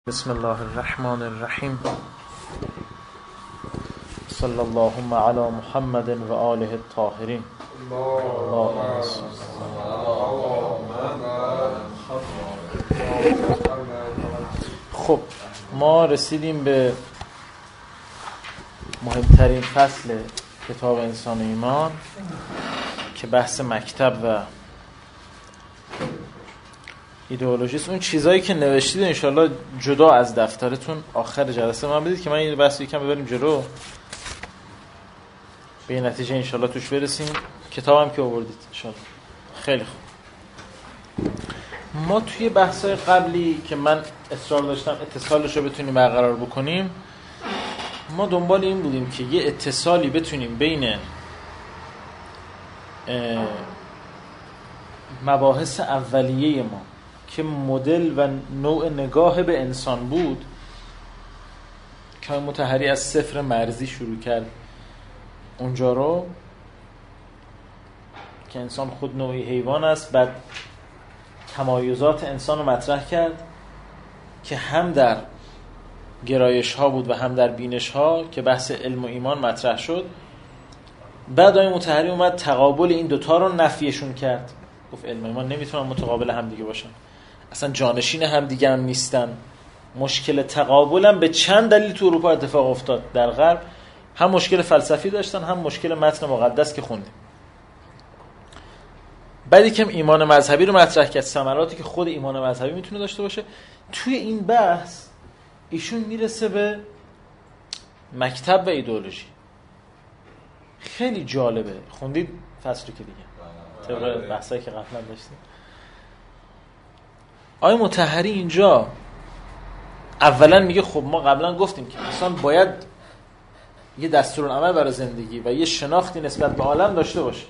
بسم الله الرحمن الرحیم صلی اللهم علی محمد و آله الطاهرین. خب ما رسیدیم به مهمترین فصل کتاب انسان و ایمان که بحث مکتب و ایدئولوژیست. اون چیزایی که نوشتید انشالله جدا از دفترتون آخر جلسه من بدید که من این بحث یکم ببریم جلو، به این نتیجه انشالله توش برسیم. کتابم که آوردید انشالله. خیلی خوب. ما توی بحث‌های قبلی که من اصرار داشتم اتصالش رو بتونیم برقرار بکنیم، ما دنبال این بودیم که یه اتصالی بتونیم بین مباحث اولیه ما که مدل و نوع نگاه به انسان بود که مطهری از صفر مرزی شروع کرد اونجا رو که انسان خود نوعی حیوان است، بعد تمایزات انسان رو مطرح کرد که هم در گرایش ها بود و هم در بینش ها که بحث علم و ایمان مطرح شد. بعد آقای مطهری اومد تقابل این دوتا رو نفیشون کرد، گفت علم و ایمان نمیتونن متقابل هم دیگه باشن، اصلا جانشین هم دیگه هم نیستن. مشکل تقابل هم به چند دلیل تو اروپا اتفاق افتاد. در غرب هم مشکل فلسفی داشتن، هم مشکل متن مقدس که خوندیم. بعد یکم ایمان مذهبی رو مطرح کرد، ثمراتی که خود ایمان مذهبی میتونه داشته باشه. توی این بحث ایشون میرسه به مکتب و ایدئولوژی. خیلی جالبه. خوندید فصل که دیگه طبق بحثایی که قبلا داشتیم. آقای مطهری اینجا اولا میگه خب ما قبلا گفتیم که انسان باید یه دستورالعمل برای زندگی و یه شناختی نسبت به عالم داشته باشه.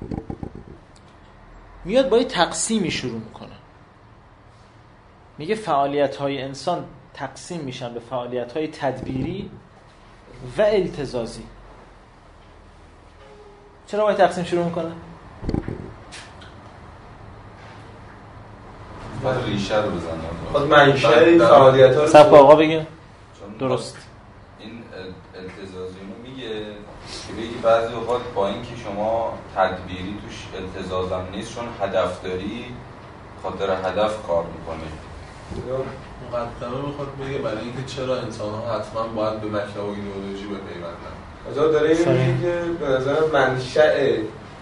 میاد با یه تقسیمی شروع میکنه، میگه فعالیت‌های انسان تقسیم میشن به فعالیت‌های تدبیری و التزازی. چرا باید تقسیم شروع میکنه؟ باید ریشه رو بزنه. خود منشه این فعالیت‌ها رو سبک آقا بگه درست. این التزازی رو میگه که بگی بعضی اوقات با اینکه شما تدبیری توش التزازم نیست، چون هدف داری خاطر هدف کار میکنه. مقدمه میخواد بگه برای اینکه چرا انسان‌ها حتما باید به مکتب و ایدئولوژی بپیوندن. مثلا داره این میگه که به نظر منشأ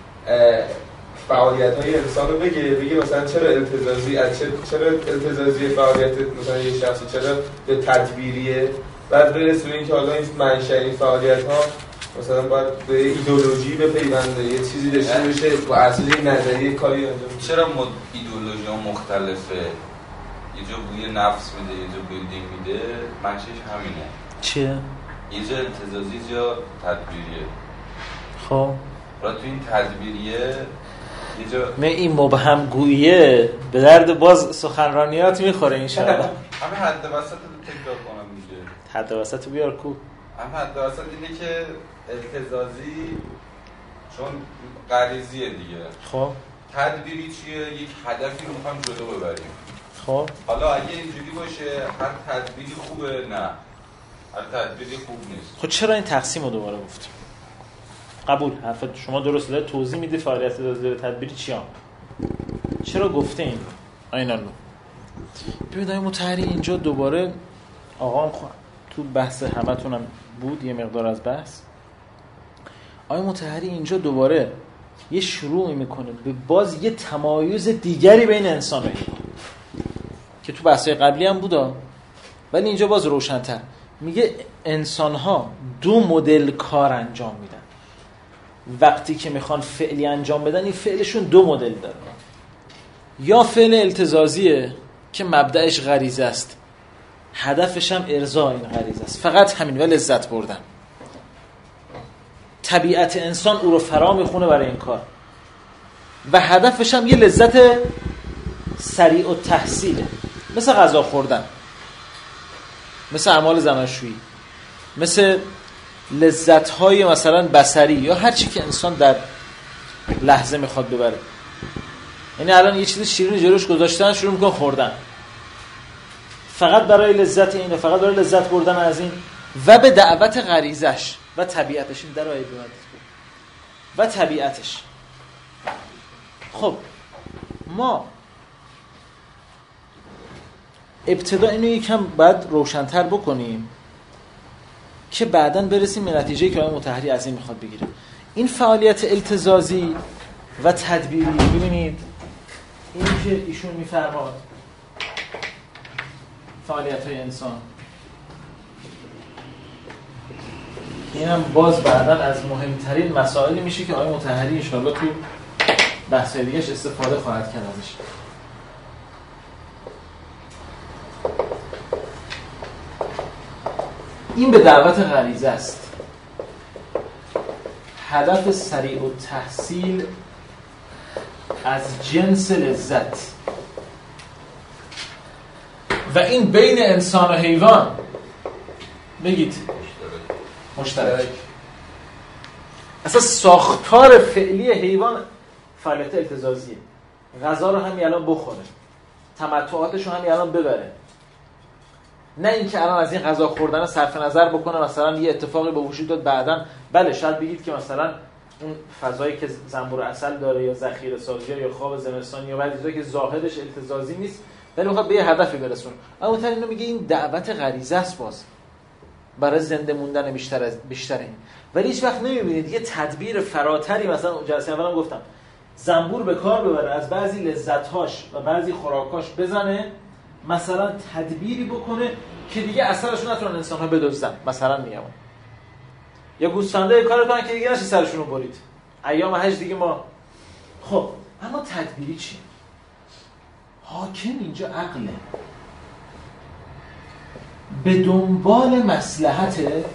فعالیت‌های انسان رو بگه مثلا چرا التزازی چرا التزازی فعالیت مثلا یه شخصی چرا به تدبیریه، بعد برسه به اینکه حالا این منشأ این فعالیت‌ها مثلا باید به ایدئولوژی بپیونده، یه چیزی داشته باشه با اصلی نظریه کاری انجام. چرا ایدئولوژی‌ها مختلفه؟ یه جا بوی نفس میده، یه جا بوی دین میده، منشأش همینه. چیه؟ یه جا التزازی، یه جا تدبیریه. خب تو این تدبیریه یه جا این مبهم گوییه به درد باز سخنرانیات میخوره انشاءالله. همه حد وسط رو تکرار کنم دیگه. حد وسط بیار کو. هم حد وسط اینه که التزازی چون غریزیه دیگه. خب تدبیری چیه؟ یک هدفی رو میخوایم جلو ببریم. خب حالا اگه اینجوری باشه هر تدبیری خوبه؟ نه، هر تدبیری خوب نیست. خب چرا این تقسیم رو دوباره گفتیم؟ قبول، حرفت شما درست داره، توضیح میدی فعالیت تدبیری چیه؟ چرا گفته این؟ آینالو ببینید آقای مطهری اینجا دوباره آقا هم تو بحث همتونم بود یه مقدار از بحث. آقای مطهری اینجا دوباره یه شروعی میکنه به باز یه تمایز دیگری بین انسان و حیوان که تو بحث‌های قبلی هم بودا، ولی اینجا باز روشن‌تر میگه انسان‌ها دو مدل کار انجام میدن. وقتی که میخوان فعلی انجام بدن این فعلشون دو مدل داره. یا فعل التزازیه که مبدأش غریزه است، هدفش هم ارضاء این غریزه است، فقط همین و لذت بردن. طبیعت انسان او رو فرا میخونه برای این کار و هدفش هم یه لذت سریع و تحصیله، مثل غذا خوردن، مثل اعمال زناشویی، مثل لذت‌های مثلا بصری یا هر چی که انسان در لحظه میخواد ببره. یعنی الان یه چیز شیرین جلوش گذاشتن شروع میکنه خوردن، فقط برای لذت اینه، فقط برای لذت بردن از این و به دعوت غریزش و طبیعتش. این در آیه و طبیعتش. خب ما ابتدا اینو یکم باید روشن‌تر بکنیم که بعداً برسیم به نتیجه‌ای که آقای مطهری از این میخواد بگیره. این فعالیت التزازی و تدبیری، ببینید این که ایشون میفرماد فعالیت‌های انسان، اینم باز بعداً از مهمترین مسائلی میشه که آقای مطهری انشاءالله تو بحث‌های دیگه‌اش استفاده خواهد کرد ازش. این به دعوت غریزه است. هدف سریع و تحصیل از جنس لذت و این بین انسان و حیوان بگید مشترک. اصلا ساختار فعلی حیوان فعالیت التزازیه. غذا رو همین الان بخوره، تمتعاتش رو همین الان ببره، نه اینکه الان از این غذا خوردن صرف نظر بکنه مثلا یه اتفاقی به وجود داد بعداً. بله شاید بگید که مثلا اون فضایی که زنبور عسل داره یا ذخیره سازی یا خواب زمستانی یا بعضی چیزایی که ظاهرش التزازی نیست ولی میخواد به یه هدفی برسونه، اما تر اینو میگه این دعوت غریزه است باز برای زنده موندن بیشتر این. ولی هیچ وقت نمیبینید یه تدبیر فراتری، مثلا جلسه اولام گفتم زنبور به کار ببره، از بعضی لذت‌هاش و بعضی خوراکاش بزنه، مثلا تدبیری بکنه که دیگه اثرشون نتونن انسان‌ها بدزدن. مثلا میگم یا گوسفنده کار کنن که دیگه نشه سرشون رو برید، ایام حج دیگه ما. خب اما تدبیری چیه؟ حاکم اینجا عقله، به دنبال مصلحته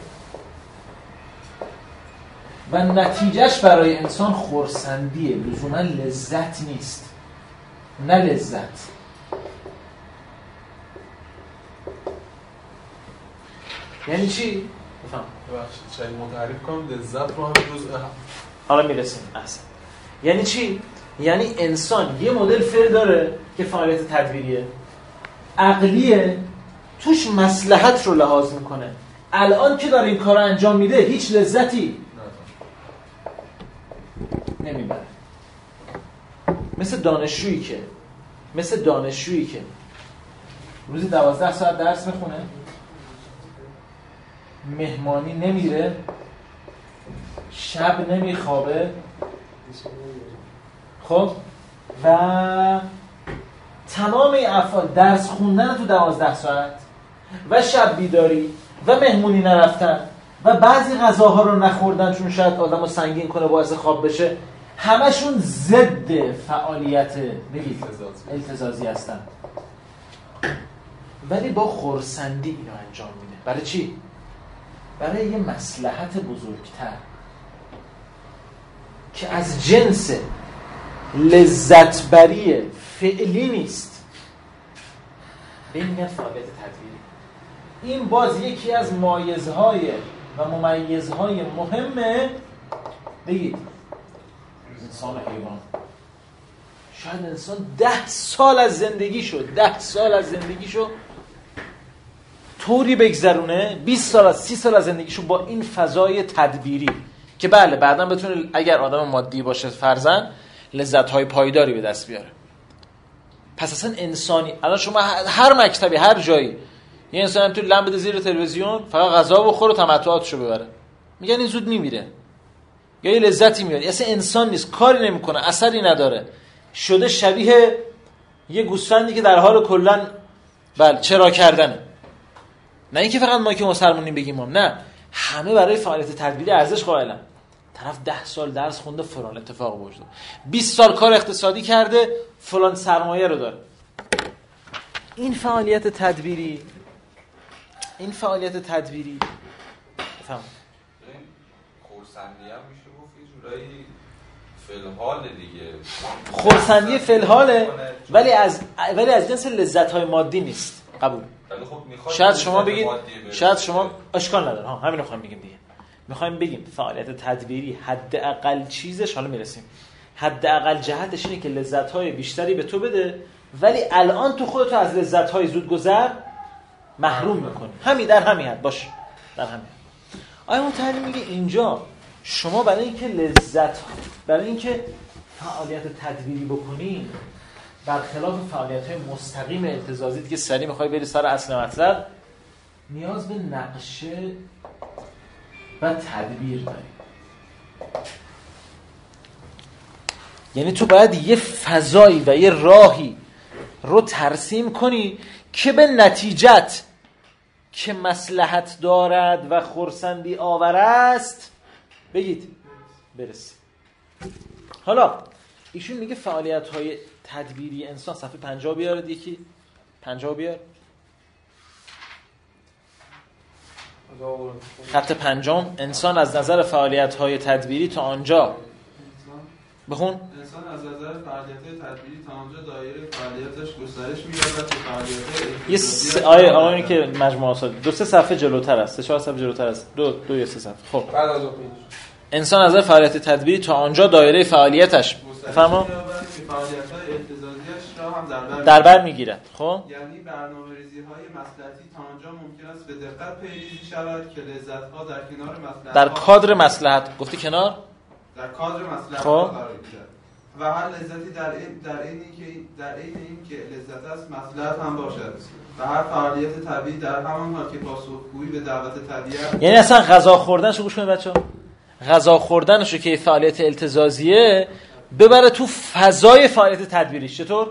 و نتیجهش برای انسان خرسندیه، لزوما لذت نیست. نه لذت. یعنی چی؟ بفهم. ببخشید شاید متعریف کنم لذت رو هم جزء حالا میرسیم اصلا. یعنی چی؟ یعنی انسان یه مدل فعل داره که فعالیت تدبیریه، عقلیه، توش مصلحت رو لحاظ میکنه. الان که داره این کار رو انجام میده هیچ لذتی نمیبره. مثل دانشجویی که روزی 12 ساعت درس میخونه، مهمانی نمیره، شب نمیخوابه، خب و تمام این افعال، درس خوندن تو 12 ساعت و شب بیداری و مهمونی نرفتن و بعضی غذاها رو نخوردن چون شاید آدمو سنگین کنه باعث خواب بشه، همشون ضد فعالیت التزازی هستن. ولی با خرسندی اینو انجام میده. برای چی؟ برای یه مصلحت بزرگتر که از جنس لذتبری فعلی نیست. به این میگن فعالیت تدبیری. این باز یکی از مایزهای و ممیزهای مهمه بگید انسان و حیوان. شاید انسان 10 سال از زندگیشو طوری بگذرونه، 20 سال از 30 سال از زندگیشو با این فضای تدبیری که بله بعداً بتونه اگر آدم مادی باشه فرضاً لذت‌های پایداری به دست بیاره. پس اصلا انسانی، الان شما هر مکتبی هر جایی یه انسان تو لم بده زیر تلویزیون فقط غذا بخوره و تمتعاتشو ببره، میگن این زود میمیره یا یه لذتی میاد. اصلا انسان نیست، کاری نمیکنه، اثری نداره، شده شبیه یه گوسفندی که در حال کلاً بله چرا کردنه. نه اینکه فقط ما که مسلمونیم بگیم نه، همه برای فعالیت تدبیری ارزش قائلن. طرف 10 سال درس خونده فلان اتفاق وجود، 20 سال کار اقتصادی کرده فلان سرمایه رو داره. این فعالیت تدبیری بفهم خرسندی هم میشه گفت یه جورایی فلحال دیگه، خرسندی فلحاله ولی از جنس لذت‌های مادی نیست. قبول. خب شاید شما بگید، شاید شما اشکال نداره، همین رو خواهیم بگیم دیگه. میخوایم بگیم فعالیت تدبیری حداقل چیزش، حالا میرسیم، حداقل جهتش اینه که لذت‌های بیشتری به تو بده ولی الان تو خودتو از لذت‌های زودگذر محروم میکنی. همین در همین حد باشه، در همین. آیا متعلی میگه اینجا شما برای اینکه فعالیت تدبیری بکنی برخلاف فعالیت‌های مستقیم التزازی، دیگه سریع میخوای بری سر اصل مطلب، نیاز به نقشه و تدبیر داری. یعنی تو باید یه فضایی و یه راهی رو ترسیم کنی که به نتیجت که مصلحت دارد و خرسندی آور است بگید برسی. حالا ایشون میگه فعالیت‌های تدبیری انسان، صفحه 50 بیارد، یکی 50 بیار، خط 5 انسان از نظر فعالیت‌های تدبیری تا آنجا بخون. انسان از نظر فعالیت‌های تدبیری تا آنجا دایره فعالیتش گسترش می‌یابد که فعالیت‌های آیه آقایی که مجموعه آساد 2-3 صفحه جلوتر است، 4 صفحه جلوتر است، 2 یا 3 صفحه. خب بعد از اون انسان از نظر فعالیت تدبیری تا آنجا دایره فعالیتش بفرما فعالیت‌های التزازیش را هم در بر می‌گیرد. خب یعنی برنامه‌ریزی‌های مصلحتی تا آنجا ممکن است به دقت پیریزی شود که لذت‌ها در کنار مصلحت در کادر مصلحت، گفتی کنار، در کادر مصلحت خب قرار گیرد و هر لذتی در این که لذت است مصلحت هم باشد و هر فعالیت طبیعی در همان حال که پاسخگویی به دعوت طبیعت، یعنی اصلا غذا خوردنشو گوش کنید بچه‌ها، غذا خوردنشو که فعالیت التزازیه ببره تو فضای فعالیت تدبیریش. چطور؟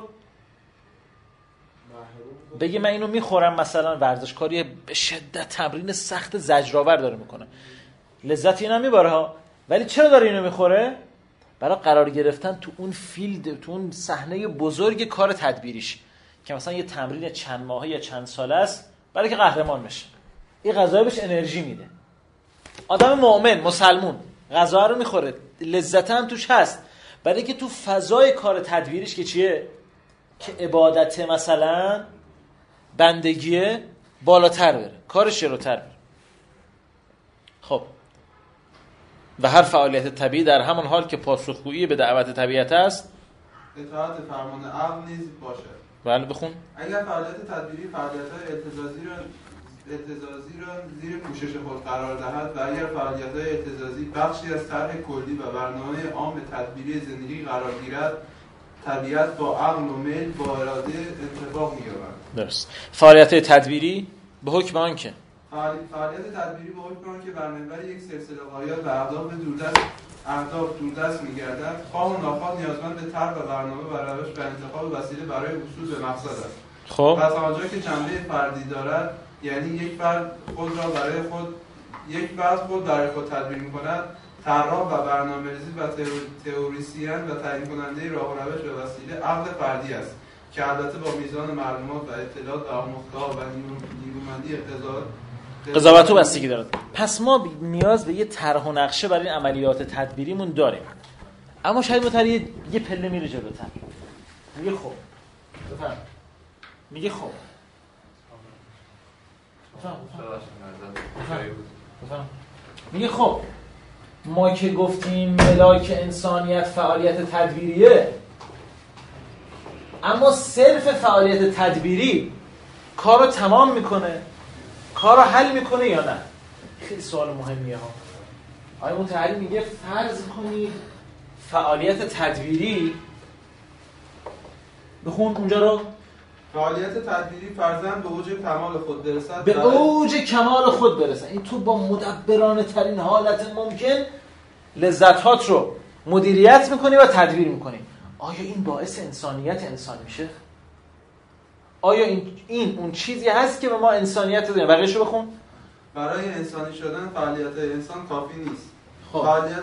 بگی من اینو میخورم، مثلا ورزشکاری به شدت تمرین سخت زجرآور داره میکنه، لذتی اینا میبره ها، ولی چرا داره اینو میخوره؟ برای قرار گرفتن تو اون فیلد، تو اون صحنه بزرگ کار تدبیریش که مثلا یه تمرین چند ماهه یا چند ساله است برای که قهرمان بشه. این غذا بهش انرژی میده. آدم مؤمن مسلمون غذا رو میخوره، لذت هم توش هست، برای که تو فضای کار تدبیریش که چیه؟ که عبادت، مثلا بندگیه، بالاتر بره، کارش جلوتر بره. خب و هر فعالیت طبیعی در همان حال که پاسخگویی به دعوت طبیعت است اطاعت فرمان عقل نیز باشد. بله بخون. اگر فعالیت تدبیری فعالیت‌های التزازی را زیر پوشش خود قرار دهد و اگر فعالیت‌های التزازی بخشی از طرح کلی و برنامه عام تدبیری زندگی قرار گیرد، طبیعت با عقل و میل با اراده اتفاق می‌یابد. درست. فعالیت‌های تدبیری به حکم آنکه فعالیت تدبیری به حکم آنکه بر محور یک سلسله غایات و اهداف دوردست می‌گردد، خواه و ناخواه نیازمند به طرح و برنامه و روش و انتخاب وسیله برای وصول به مقصد است. خب پس آنجا که جنبه فردی دارد، یعنی یک فرد خود برای خود تدبیر می‌کند، طراح و برنامه‌ریزی و تئوریسین و تعیین کننده راه و روش و وسیله عقل فردی است که البته با میزان معلومات و اطلاعات و آموختگاه و نیرومندی قضاوت و بستگی دارد. پس ما نیاز به یه طرح و نقشه برای عملیات تدبیریمون داریم. اما شاید متری یه پله میره جلوتر. میگه خب بفهم. میگه خب بفهم. میگه خب ما که گفتیم ملاک انسانیت فعالیت تدبیریه، اما صرف فعالیت تدبیری کارو تمام میکنه، کارو حل میکنه یا نه؟ خیلی سوال مهمیه ها. آقای متحری میگه فرض کنید فعالیت تدبیری، بخون اونجا رو، فعالیت تدبیری فرضاً به اوج کمال خود برسد، به اوج کمال خود برسد. این تو با مدبرانه ترین حالت ممکن لذت‌هات رو مدیریت میکنی و تدبیر میکنی. آیا این باعث انسانیت انسان میشه؟ آیا این اون چیزی هست که به ما انسانیت داره؟ بقیه‌شو بخون. برای انسانی شدن فعالیت انسان کافی نیست. خب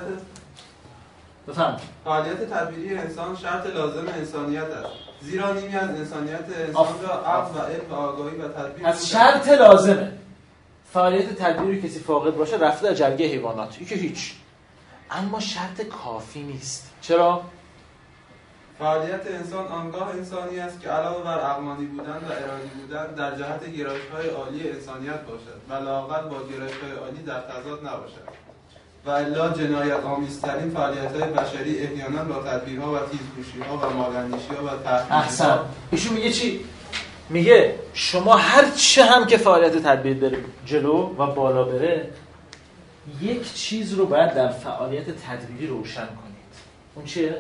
فعالیت تدبیری انسان شرط لازم انسانیت است، زیرا نیمی از انسانیت انسان را عقل و علم و آگاهی و تدبیر از شرط لازمه. فعالیت تدبیری کسی فاقد باشه رفته از جرگه حیوانات، این که هیچ. اما شرط کافی نیست. چرا؟ فعالیت انسان آنگاه انسانی است که علاوه بر عقلانی بودن و ارادی بودن در جهت گرایش‌های عالی انسانیت باشد و لااقل با گرایش‌های عالی در تضاد نباشد. و الا جنایت آمیزترین فعالیت‌های بشری احیانا با تدبیرها و تیزهوشی‌ها و مالاندیشی‌ها و تحقیقات. احسن. ایشون میگه چی؟ میگه شما هر چه هم که فعالیت تدبیر بره جلو و بالا بره، یک چیز رو باید در فعالیت تدبیری روشن کنید. اون چیه؟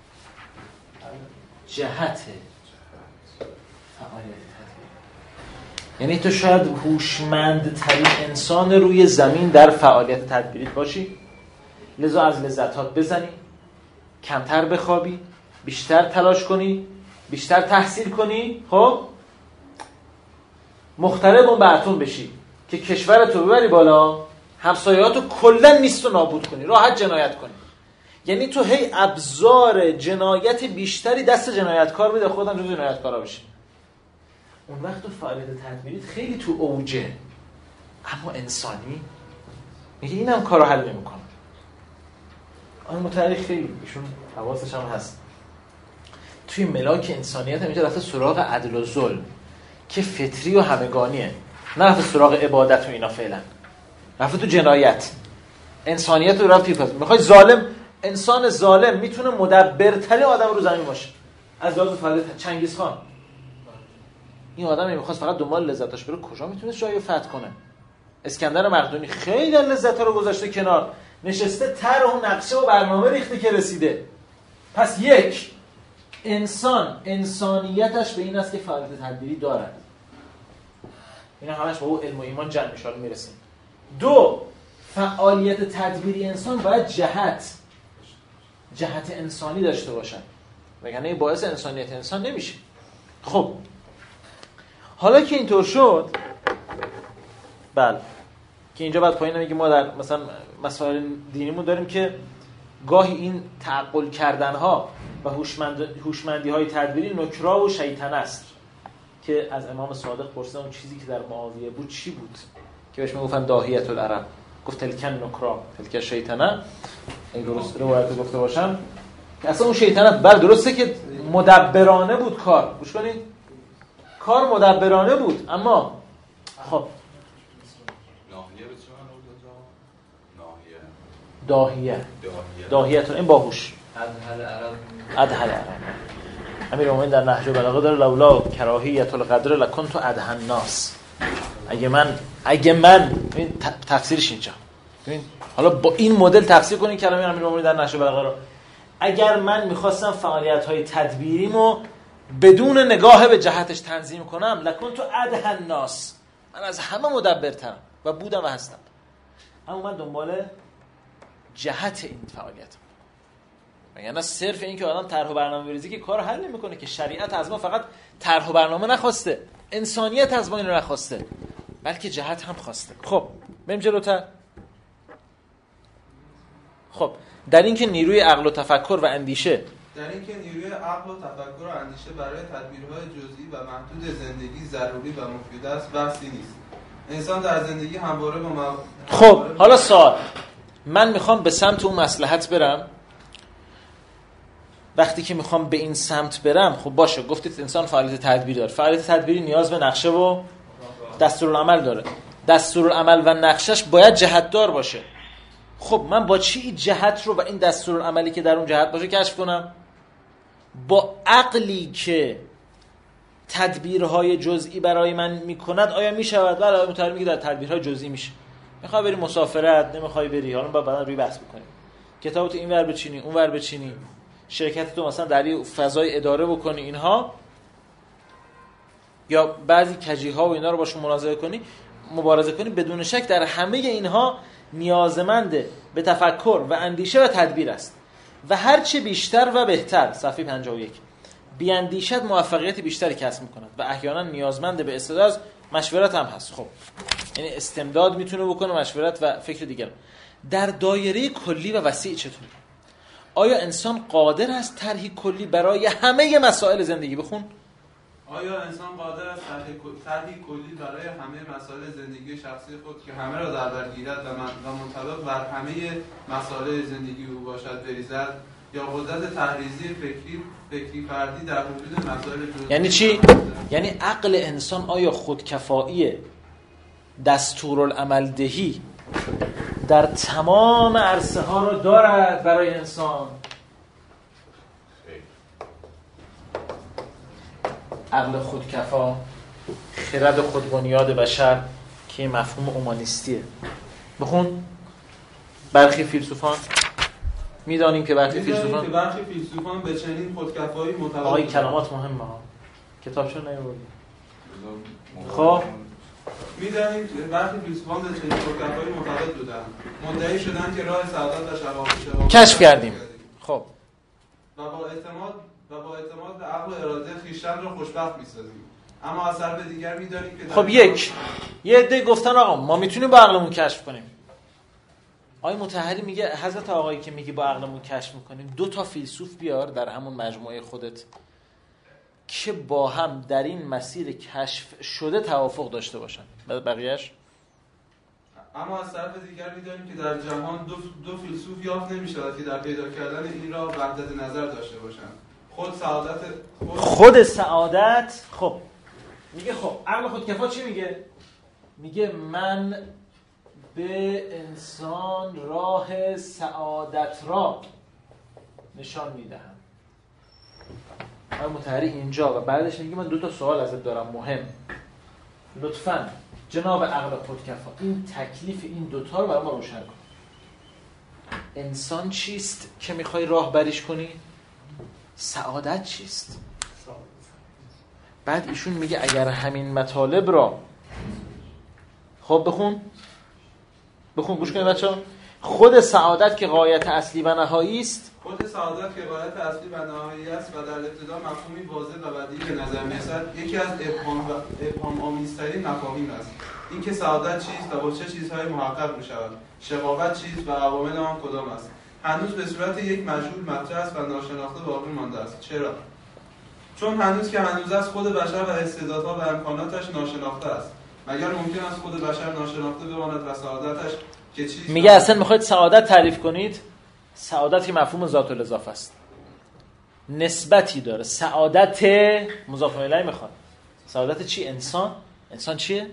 جهت فعالیت تدبیری. یعنی تو شاید هوشمندترین انسان روی زمین در فعالیت تدبیریت باشی، لذا از لذتات بزنی، کمتر بخوابی، بیشتر تلاش کنی، بیشتر تحصیل کنی، خب مخترب اون براتون بشی که کشورتو ببری بالا، همسایه‌هاتو کلا نیست و نابود کنی، راحت جنایت کنی. یعنی تو هی ابزار جنایت بیشتری دست جنایتکار میده، خودم جزو جنایتکارا بشی. اون وقت تو فعالیت تدبیریت خیلی تو اوجه، اما انسانی میگه اینم کارو حل نمیکنه. آن متعریف خیلی ایشون حواسش هم هست، توی ملاک انسانیت همیشه رفته سراغ عدل و ظلم که فطری و همگانیه، نه رفته سراغ عبادت و اینا. فعلا رفته تو جنایت، انسانیت رو رفت توی میخوای ظالم، انسان ظالم میتونه مدبرترین آدم رو زمین باشه از لحاظ فعالیت. چنگیز خان این آدمی میخواست فقط دنبال لذتاش بره، کجا میتونه جایی فتح کنه؟ اسکندر مقدونی خیلی لذت‌ها رو گذاشته کنار، نشسته طرح و نقشه و برنامه ریخته که رسیده. پس یک انسان انسانیتش به این است که فعالیت تدبیری دارد. اینا همش با او علم و ایمان جمع میشه، میرسیم. دو، فعالیت تدبیری انسان باید جهت انسانی داشته باشد، وگرنه باعث انسانیت انسان نمیشه. خب حالا که اینطور شد، بله که اینجا بعد پایین میگه ما در مثلا مسائل دینیمون داریم که گاهی این تعقل کردنها و هوشمندی‌های تدبیری نکرا و شیطنه است، که از امام صادق پرسیدن اون چیزی که در معاویه بود چی بود، که بهش میگفتن داهیت العرب، گفت تلکن نکرا تلکن شیطنه. این درست روایت گفته باشم که اصلا اون شیطنه بر درسته که مدبرانه بود کار، گوش کنید، کار مدبرانه بود، اما خب داهیه این باهوش ادهل عرب. امیرالمومنین در نهج البلاغه داره لولا کراهیت القدر لکنت ادهن الناس. اگه من این تفسیرش اینجا ببین، حالا با این مدل تفسیر کنین کلمه امیرالمومنین در نهج البلاغه رو. اگر من میخواستم فعالیت‌های تدبیریمو بدون نگاه به جهتش تنظیم کنم، لکنت ادهن الناس، من از همه مدبرترم و بودم و هستم، اما من دنبال جهت این فعالیت. یعنی صرف این که آدم طرح و برنامه بریزی که کار حل نمیکنه، که شریعت از ما فقط طرح و برنامه نخواسته، انسانیت از ما این رو نخواسته، بلکه جهت هم خواسته. خب بریم جلوتر. خب در این که نیروی عقل و تفکر و اندیشه برای تدبیرهای جزئی و محدود زندگی ضروری و مفید است بحثی نیست. انسان در زندگی همواره با خب حالا سوال، من میخوام به سمت اون مصلحت برم. وقتی که میخوام به این سمت برم، خب باشه، گفتید انسان فعالیت تدبیری داره. فعالیت تدبیری نیاز به نقشه و دستورالعمل داره. دستورالعمل و نقشش باید جهتدار باشه. خب من با چی جهت رو و این دستورالعملی که در اون جهت باشه کشف کنم؟ با عقلی که تدبیرهای جزئی برای من میکند آیا میشود؟ بله، متعلق میگه در تدبیرهای جزئی میشه. میخوای بری مسافرت، نمیخوای بری، حالا بعدا روی بحث بکنیم. کتابتو این ور بچینی، اون ور بچینی، شرکتتو مثلا در یه فضای اداره بکنی، اینها، یا بعضی کجی‌ها و اینا رو باشون مبارزه کنی، بدون شک در همه اینها نیازمند به تفکر و اندیشه و تدبیر است و هر چه بیشتر و بهتر، صفحه 51، بیاندیشد موفقیت بیشتری کسب میکند و احیانا نیازمند به استعداد مشورت هم هست. خب یعنی استمداد میتونه بکنه، مشورت و فکر دیگر. در دایره کلی و وسیع چطور؟ آیا انسان قادر است طرحی کلی برای همه مسائل زندگی بخون؟ آیا انسان قادر است طرحی کلی برای همه مسائل زندگی شخصی خود که همه را در بر گیرد و منطبق بر همه مسائل زندگی او باشد بریزد، یا قدرت تحریزی فکری فردی در حدود مسائل جزئی؟ یعنی چی؟ یعنی عقل انسان آیا خودکفایی دستورالعمل دهی در تمام عرصه ها رو دارد برای انسان؟ عقل خودکفا خرد خودبنیاد بشر که مفهوم اومانیستیه. بخون. برخی فیلسوفان میدانیم که برخی فیلسوفان به چنین خودکفایی معتقدند. آقای کلمات مهمه ها. کتابشو نیاوردی. خب میدانیم که برخی فیلسوفان به چنین خودکفایی معتقد بودند. مدعی شدند که راه سعادت و شفاعت کشف کردیم. خب و با اعتماد به عقل و اراده خویشتن را خوشبخت می‌سازیم. اما از طرف دیگر می‌دانیم که خب یه عده گفتن آقا ما میتونیم با عقلمون کشف کنیم. آقای مطهری میگه حضرت آقایی که میگی با عقلمون کشف میکنیم 2 فیلسوف بیار در همون مجموعه خودت که با هم در این مسیر کشف شده توافق داشته باشن. بقیه‌اش اما از طرف دیگر می‌دانیم که در جهان دو فیلسوف یافت نمی‌شود که در پیدا کردن این را وحدت نظر داشته باشند. خود سعادت. خب میگه خب عقل خودکفا چی میگه؟ میگه من به انسان راه سعادت را نشان میدهم. آقای مطهری اینجا و بعدش میگه من 2 سوال ازت دارم مهم. لطفاً جناب عقل خودکفا این تکلیف این 2 رو برای ما روشن کن. انسان چیست که میخوای راهبریش کنی؟ سعادت چیست؟ بعد ایشون میگه اگر همین مطالب را خب بخون گوش کنید بچه‌ها. خود سعادت که غایت اصلی و نهایی است. خود سعادت که غایت اصلی و نهایی است و در ابتدا مفهومی واضح و بدیهی به نظر می‌رسد، یکی از ابهام آمیزترین مفاهیم است. اینکه سعادت چیست و با چه چیزهایی محقق می‌شود، شقاوت چیست و عوامل آن کدام است، هنوز به صورت یک مجهول مطرح است و ناشناخته باقی مانده است. چرا؟ چون هنوز است خود بشر و استعدادها و امکاناتش ناشناخته است. مگر ممکن است خود بشر ناشناخته بماند و سعادتش که چیست؟ میگه اصلا میخواید سعادت تعریف کنید؟ سعادت که مفهوم ذات الاضافه است، نسبتی داره. سعادت مضاف الیه میخواد. سعادت چی؟ انسان چیه؟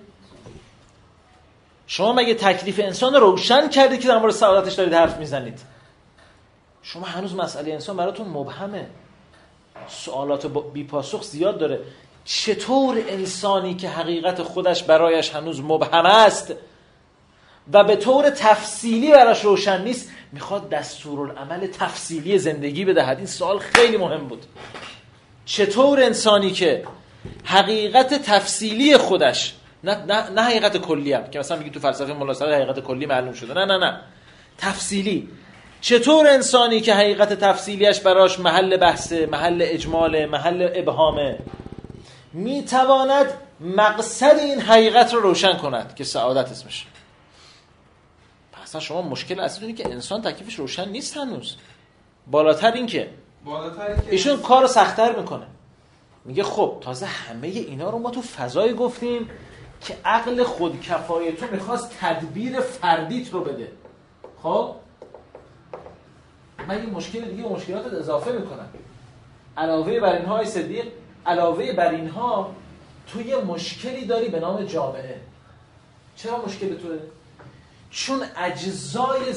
شما مگه تکلیف انسان رو روشن کردید که در مورد سعادتش دارید حرف میزنید؟ شما هنوز مسئله انسان براتون مبهمه. سوالات بی پاسخ زیاد داره. چطور انسانی که حقیقت خودش برایش هنوز مبهم است و به طور تفصیلی براش روشن نیست میخواد دستورالعمل تفصیلی زندگی بدهد؟ این سوال خیلی مهم بود. چطور انسانی که حقیقت تفصیلی خودش نه حقیقت کلی هم که مثلا میگی تو فلسفه ملاصقه حقیقت کلی معلوم شده، نه تفصیلی. چطور انسانی که حقیقت تفصیلیش براش محل بحثه، محل اجماله، محل ابهامه، میتواند مقصد این حقیقت رو روشن کند که سعادت اسمش. پس شما مشکل اصلی اینه که انسان تکلیفش روشن نیست هنوز. بالاتر این که ایشون کارو سخت‌تر میکنه. میگه خب تازه همه اینا رو ما تو فضای گفتیم که عقل خودکفای تو میخواست تدبیر فردیت رو بده. خب من یه مشکل دیگه مشکلات اضافه میکنم. علاوه بر اینها صدیق، علاوه بر اینها تو یه مشکلی داری به نام جامعه. چرا مشکل توه؟ چون اجزای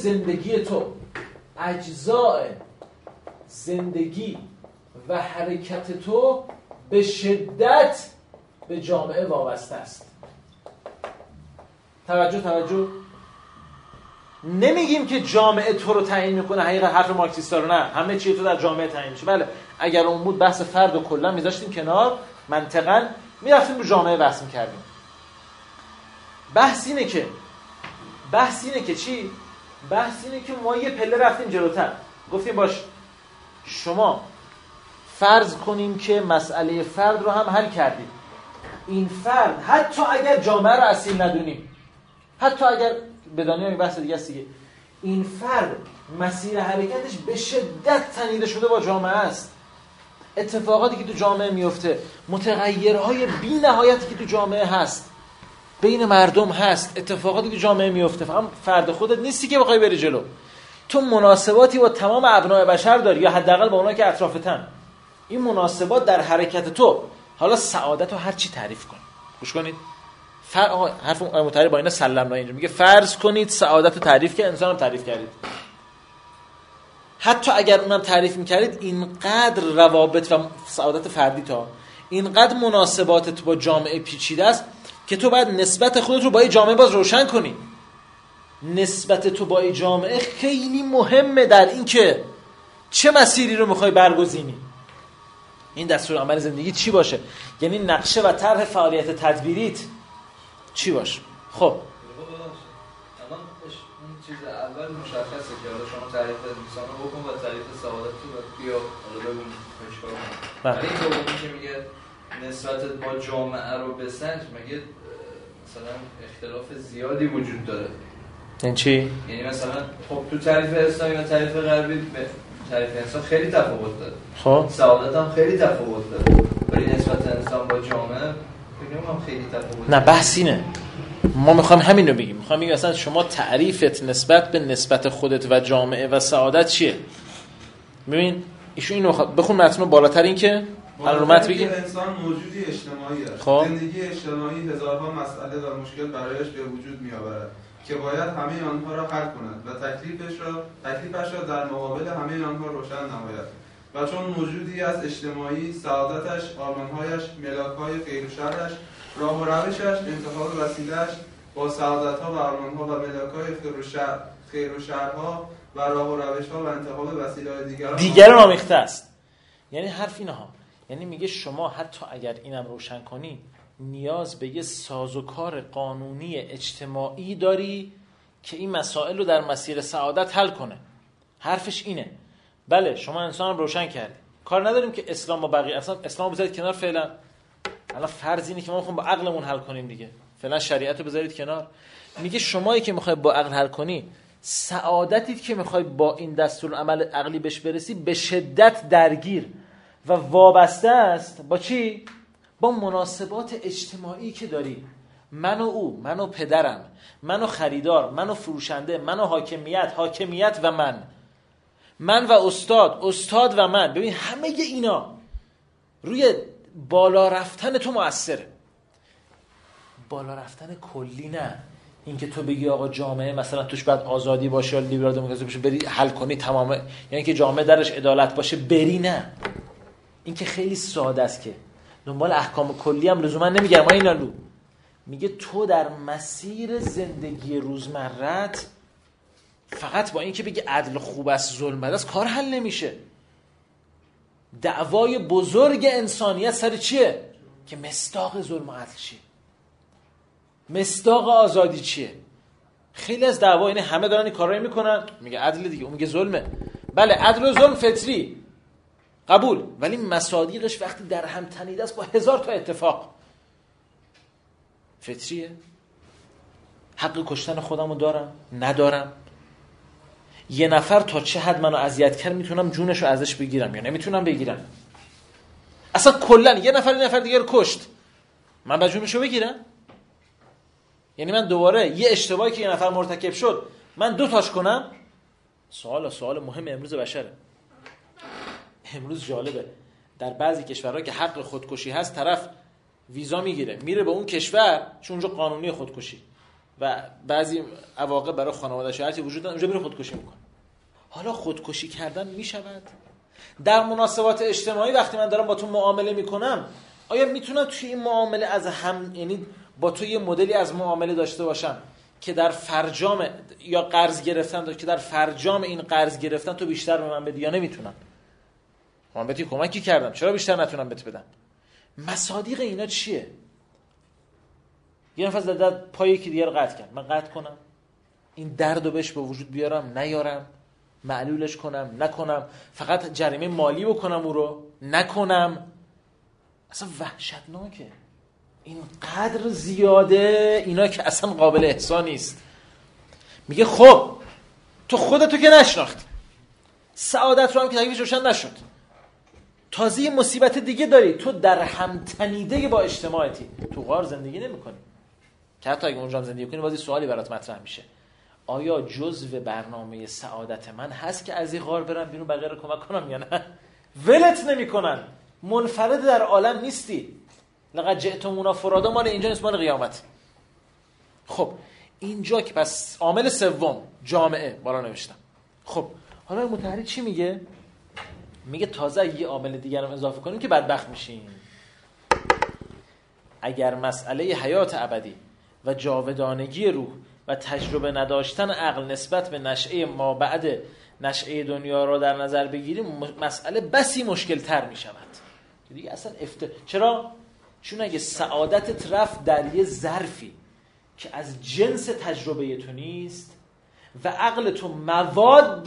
زندگی و حرکت تو به شدت به جامعه وابسته است. توجه نمیگیم که جامعه تو رو تعیین میکنه، حقیقت حرف مارکسیستا رو نه، همه چی تو در جامعه تعیین میشه. بله اگر اون بود بحث فرد و کلا میذاشتیم کنار، منطقاً میرفتیم رو جامعه بحث میکردیم. بحث اینه که چی؟ بحث اینه که ما یه پله رفتیم جلوتر، گفتیم باش شما فرض کنیم که مسئله فرد رو هم حل کردیم. این فرد حتی اگر جامعه رو اصیل ندونیم، حتی اگر بدانیم این بحث دیگه است دیگه، این فرد مسیر حرکتش به شدت تنیده شده با جامعه است. اتفاقاتی که تو جامعه میفته، متغیرهای بی نهایتی که تو جامعه هست، بین مردم هست، اتفاقاتی که تو جامعه میفته، فقط فرد خودت نیستی که بخوای بری جلو. تو مناسباتی با تمام ابناء بشر داری، یا حداقل با اونایی که اطرافتن. این مناسبات در حرکت تو، حالا سعادت رو هر چی تعریف کن. گوش کنید. حرف مطهری با اینا سلمنا اینجا میگه فرض کنید سعادت رو تعریف که انسان رو تعریف کردید. حتی اگر اونم تعریف میکردید، اینقدر روابط و سعادت فردی تا اینقدر مناسباتت با جامعه پیچیده است که تو باید نسبت خودت رو با این جامعه باز روشن کنی. نسبت تو با این جامعه خیلی مهمه در این که چه مسیری رو میخوای برگزینی. این دستور عمل زندگی چی باشه؟ یعنی نقشه و طرح فعالیت تدبیریت چی باشه؟ خب الان اون چیز اول مشخصه که حالا شما تعریف انسان رو بکن و تعریف سعادت رو بیا حالا بگم چیکار کنم. ولی این دومی که میگه نسبتت با جامعه رو بسنج، مگه مثلا اختلاف زیادی وجود داره؟ این چی؟ یعنی مثلا خب تو تعریف اسلامی و تعریف غربی تعریف انسان خیلی تفاوت داره. خب سعادت هم خیلی تفاوت داره. ولی نسبت انسان با جامعه فکر کنم خیلی تفاوت. نه بحث اینه. ما میخوایم همین رو بگیم. میخوایم بگیم اصلا شما تعریفت نسبت به نسبت خودت و جامعه و سعادت چیه؟ ببین ایشون اینو بخون متن بالاتر این که علامت بگیم انسان موجودی اجتماعی است. خب زندگی اجتماعی هزارها مسئله و مشکل برایش به وجود میآورد که باید همه آنها را حل کند و تکلیفش را در مقابل همه آنها روشن نماید. و چون موجودی از اجتماعی، سعادتش، آرمان‌هایش، ملاک‌های خیر و شرش، راه و روشش، انتخاب وسیله‌اش با سعادت‌ها و آرمان‌ها و ملاک‌های خیر و شرها و راه و روش‌ها و انتخاب وسیله‌های دیگران آمیخته است. یعنی حرف اینه ها، یعنی میگه شما حتی اگر اینم روشن کنی نیاز به یه سازوکار قانونی اجتماعی داری که این مسائل رو در مسیر سعادت حل کنه. حرفش اینه. بله شما انسان رو روشن کردی، کار نداریم که اسلام با بقیه، اصلا اسلام رو بذارید کنار فعلا. الان فرض اینه که ما میخوایم با عقلمون حل کنیم دیگه، فعلا شریعت رو بذارید کنار. میگه شمایی که میخوای با عقل حل کنی، سعادتی که میخوای با این دستور عمل عقلی بهش برسی به شدت درگیر و وابسته است با چی؟ با مناسبات اجتماعی که داری. من و او، من و پدرم، من و خریدار، من و فروشنده، من و حاکمیت و من و استاد و من. ببین همه اینا روی بالا رفتن تو مؤثره. بالا رفتن کلی نه اینکه تو بگی آقا جامعه مثلا توش باید آزادی باشه یا لیبرال دموکراسی باشه بری حل کنی تمامه، یعنی که جامعه درش عدالت باشه بری، نه. این که خیلی ساده است که دنبال احکام کلی هم لزوما نمیگم. ما اینا میگه تو در مسیر زندگی روزمرت فقط با اینکه بگی عدل خوب است ظلم بد است کار حل نمیشه. دعوای بزرگ انسانیت سر چیه؟ که مصداق ظلم و عدل چیه؟ مصداق آزادی چیه؟ خیلی از دعوا اینه همه دارن این کارایی میکنن، میگه عدل دیگه، اون میگه ظلمه. بله عدل و ظلم فطری قبول، ولی مصادیقش وقتی در هم تنیده است با 1000 تا اتفاق فطریه. حق کشتن خودمو دارم ندارم؟ یه نفر تا چه حد منو اذیت کرد میتونم جونشو ازش بگیرم یا نمیتونم بگیرم؟ اصلا کلا یه نفر دیگه رو کشت، من با جونشو بگیرم؟ یعنی من دوباره یه اشتباهی که یه نفر مرتکب شد من 2 تاش کنم؟ سوال مهم امروز بشره. امروز جالبه در بعضی کشورها که حق خودکشی هست طرف ویزا میگیره میره به اون کشور چون اونجا قانونی خودکشی و بعضی عواقب برای خانواده شهرتی وجود داره، اونجا میره خودکشی میکنه. حالا خودکشی کردن میشود؟ در مناسبات اجتماعی وقتی من دارم با تو معامله میکنم آیا میتونم توی این معامله از هم، یعنی با تو یه مدلی از معامله داشته باشم که در فرجام یا قرض گرفتن که در فرجام این قرض گرفتن تو بیشتر به من بدی یا نمیتونم؟ من بهت کمکی کردم چرا بیشتر نتونم بهت بدم؟ مصادیق اینا چیه؟ یه نفر زده پای یکی دیگه رو قطع کرد، من قطع کنم؟ این دردو بهش به وجود بیارم نیارم؟ معلولش کنم نکنم؟ فقط جریمه مالی بکنم او رو نکنم؟ اصلا وحشتناکه. این قدر زیاده اینا که اصلا قابل احسان نیست. میگه خب تو خودتو که نشناختی، سعادت رو هم که تکلیفش روشن نشد، تازه یه مصیبت دیگه داری، تو در هم تنیده با اجتماعیتی، تو غار زندگی نمی‌کنی که حتی اگه اونجا هم زندگی کنی بازی سوالی برات مطرح میشه، آیا جزء برنامه سعادت من هست که از این غار برم بیرون بقیه رو کمک کنم یا نه؟ ولت نمی‌کنن، منفرد در عالم نیستی. لقد جئتمونا فرادا مال اینجا نیست، مال قیامت. خب اینجا که پس عامل سوم جامعه بالا نوشتم. خب حالا متحری چی میگه؟ میگه تازه یه عامل دیگر هم اضافه کنیم که بدبخت میشیم. اگر مسئله حیات ابدی و جاودانگی روح و تجربه نداشتن عقل نسبت به نشأه ما بعد نشأه دنیا را در نظر بگیریم، مسئله بسی مشکل تر می شود. دیگه اصلا چرا؟ چون اگه سعادتت رفت در یه ظرفی که از جنس تجربه تو نیست و عقل تو مواد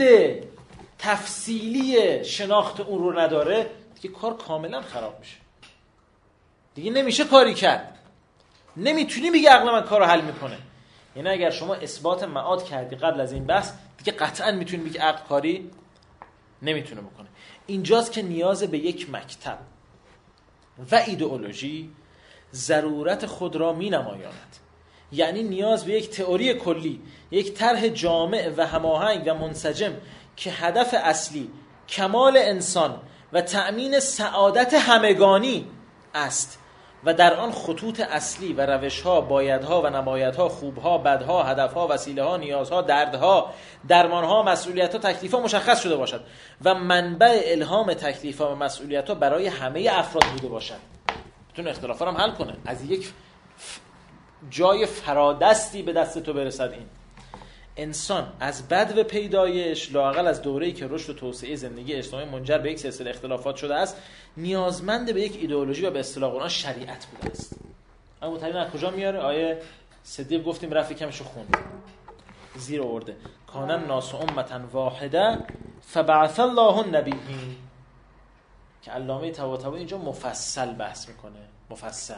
تفصیلی شناخت اون رو نداره، دیگه کار کاملا خراب میشه. دیگه نمیشه کاری کرد. نمیتونی بگی عقل من کار رو حل میکنه. یعنی اگر شما اثبات معاد کردی قبل از این بحث، دیگه قطعا میتونی بگی عقل کاری نمیتونه بکنه. اینجاست که نیاز به یک مکتب و ایدئولوژی ضرورت خود را می نمایاند. یعنی نیاز به یک تئوری کلی، یک طرح جامع و هماهنگ و منسجم که هدف اصلی کمال انسان و تأمین سعادت همگانی است و در آن خطوط اصلی و روش‌ها، بایدها و نبایدها، خوبها، بدها، هدفها، وسیله‌ها، نیازها، دردها، درمانها، مسئولیت‌ها، تکلیف‌ها مشخص شده باشد و منبع الهام تکلیف‌ها و مسئولیت‌ها برای همه افراد بوده باشد. بتونه اختلافا هم حل کنه، از یک جای فرادستی به دست تو برسد. این انسان از بدو پیدایش، لااقل از دوره‌ای که رشد و توسعه زندگی اجتماعی منجر به یک سلسله اختلافات شده است، نیازمند به یک ایدئولوژی و به اصطلاح قرآن شریعت بوده است. اما متعلم از کجا میاره؟ آیه صدیق گفتیم رفت کمشو خوند زیر آورده کان الناس امة واحده فبعث الله النبیین، که علامه طباطبایی اینجا مفصل بحث میکنه. مفصل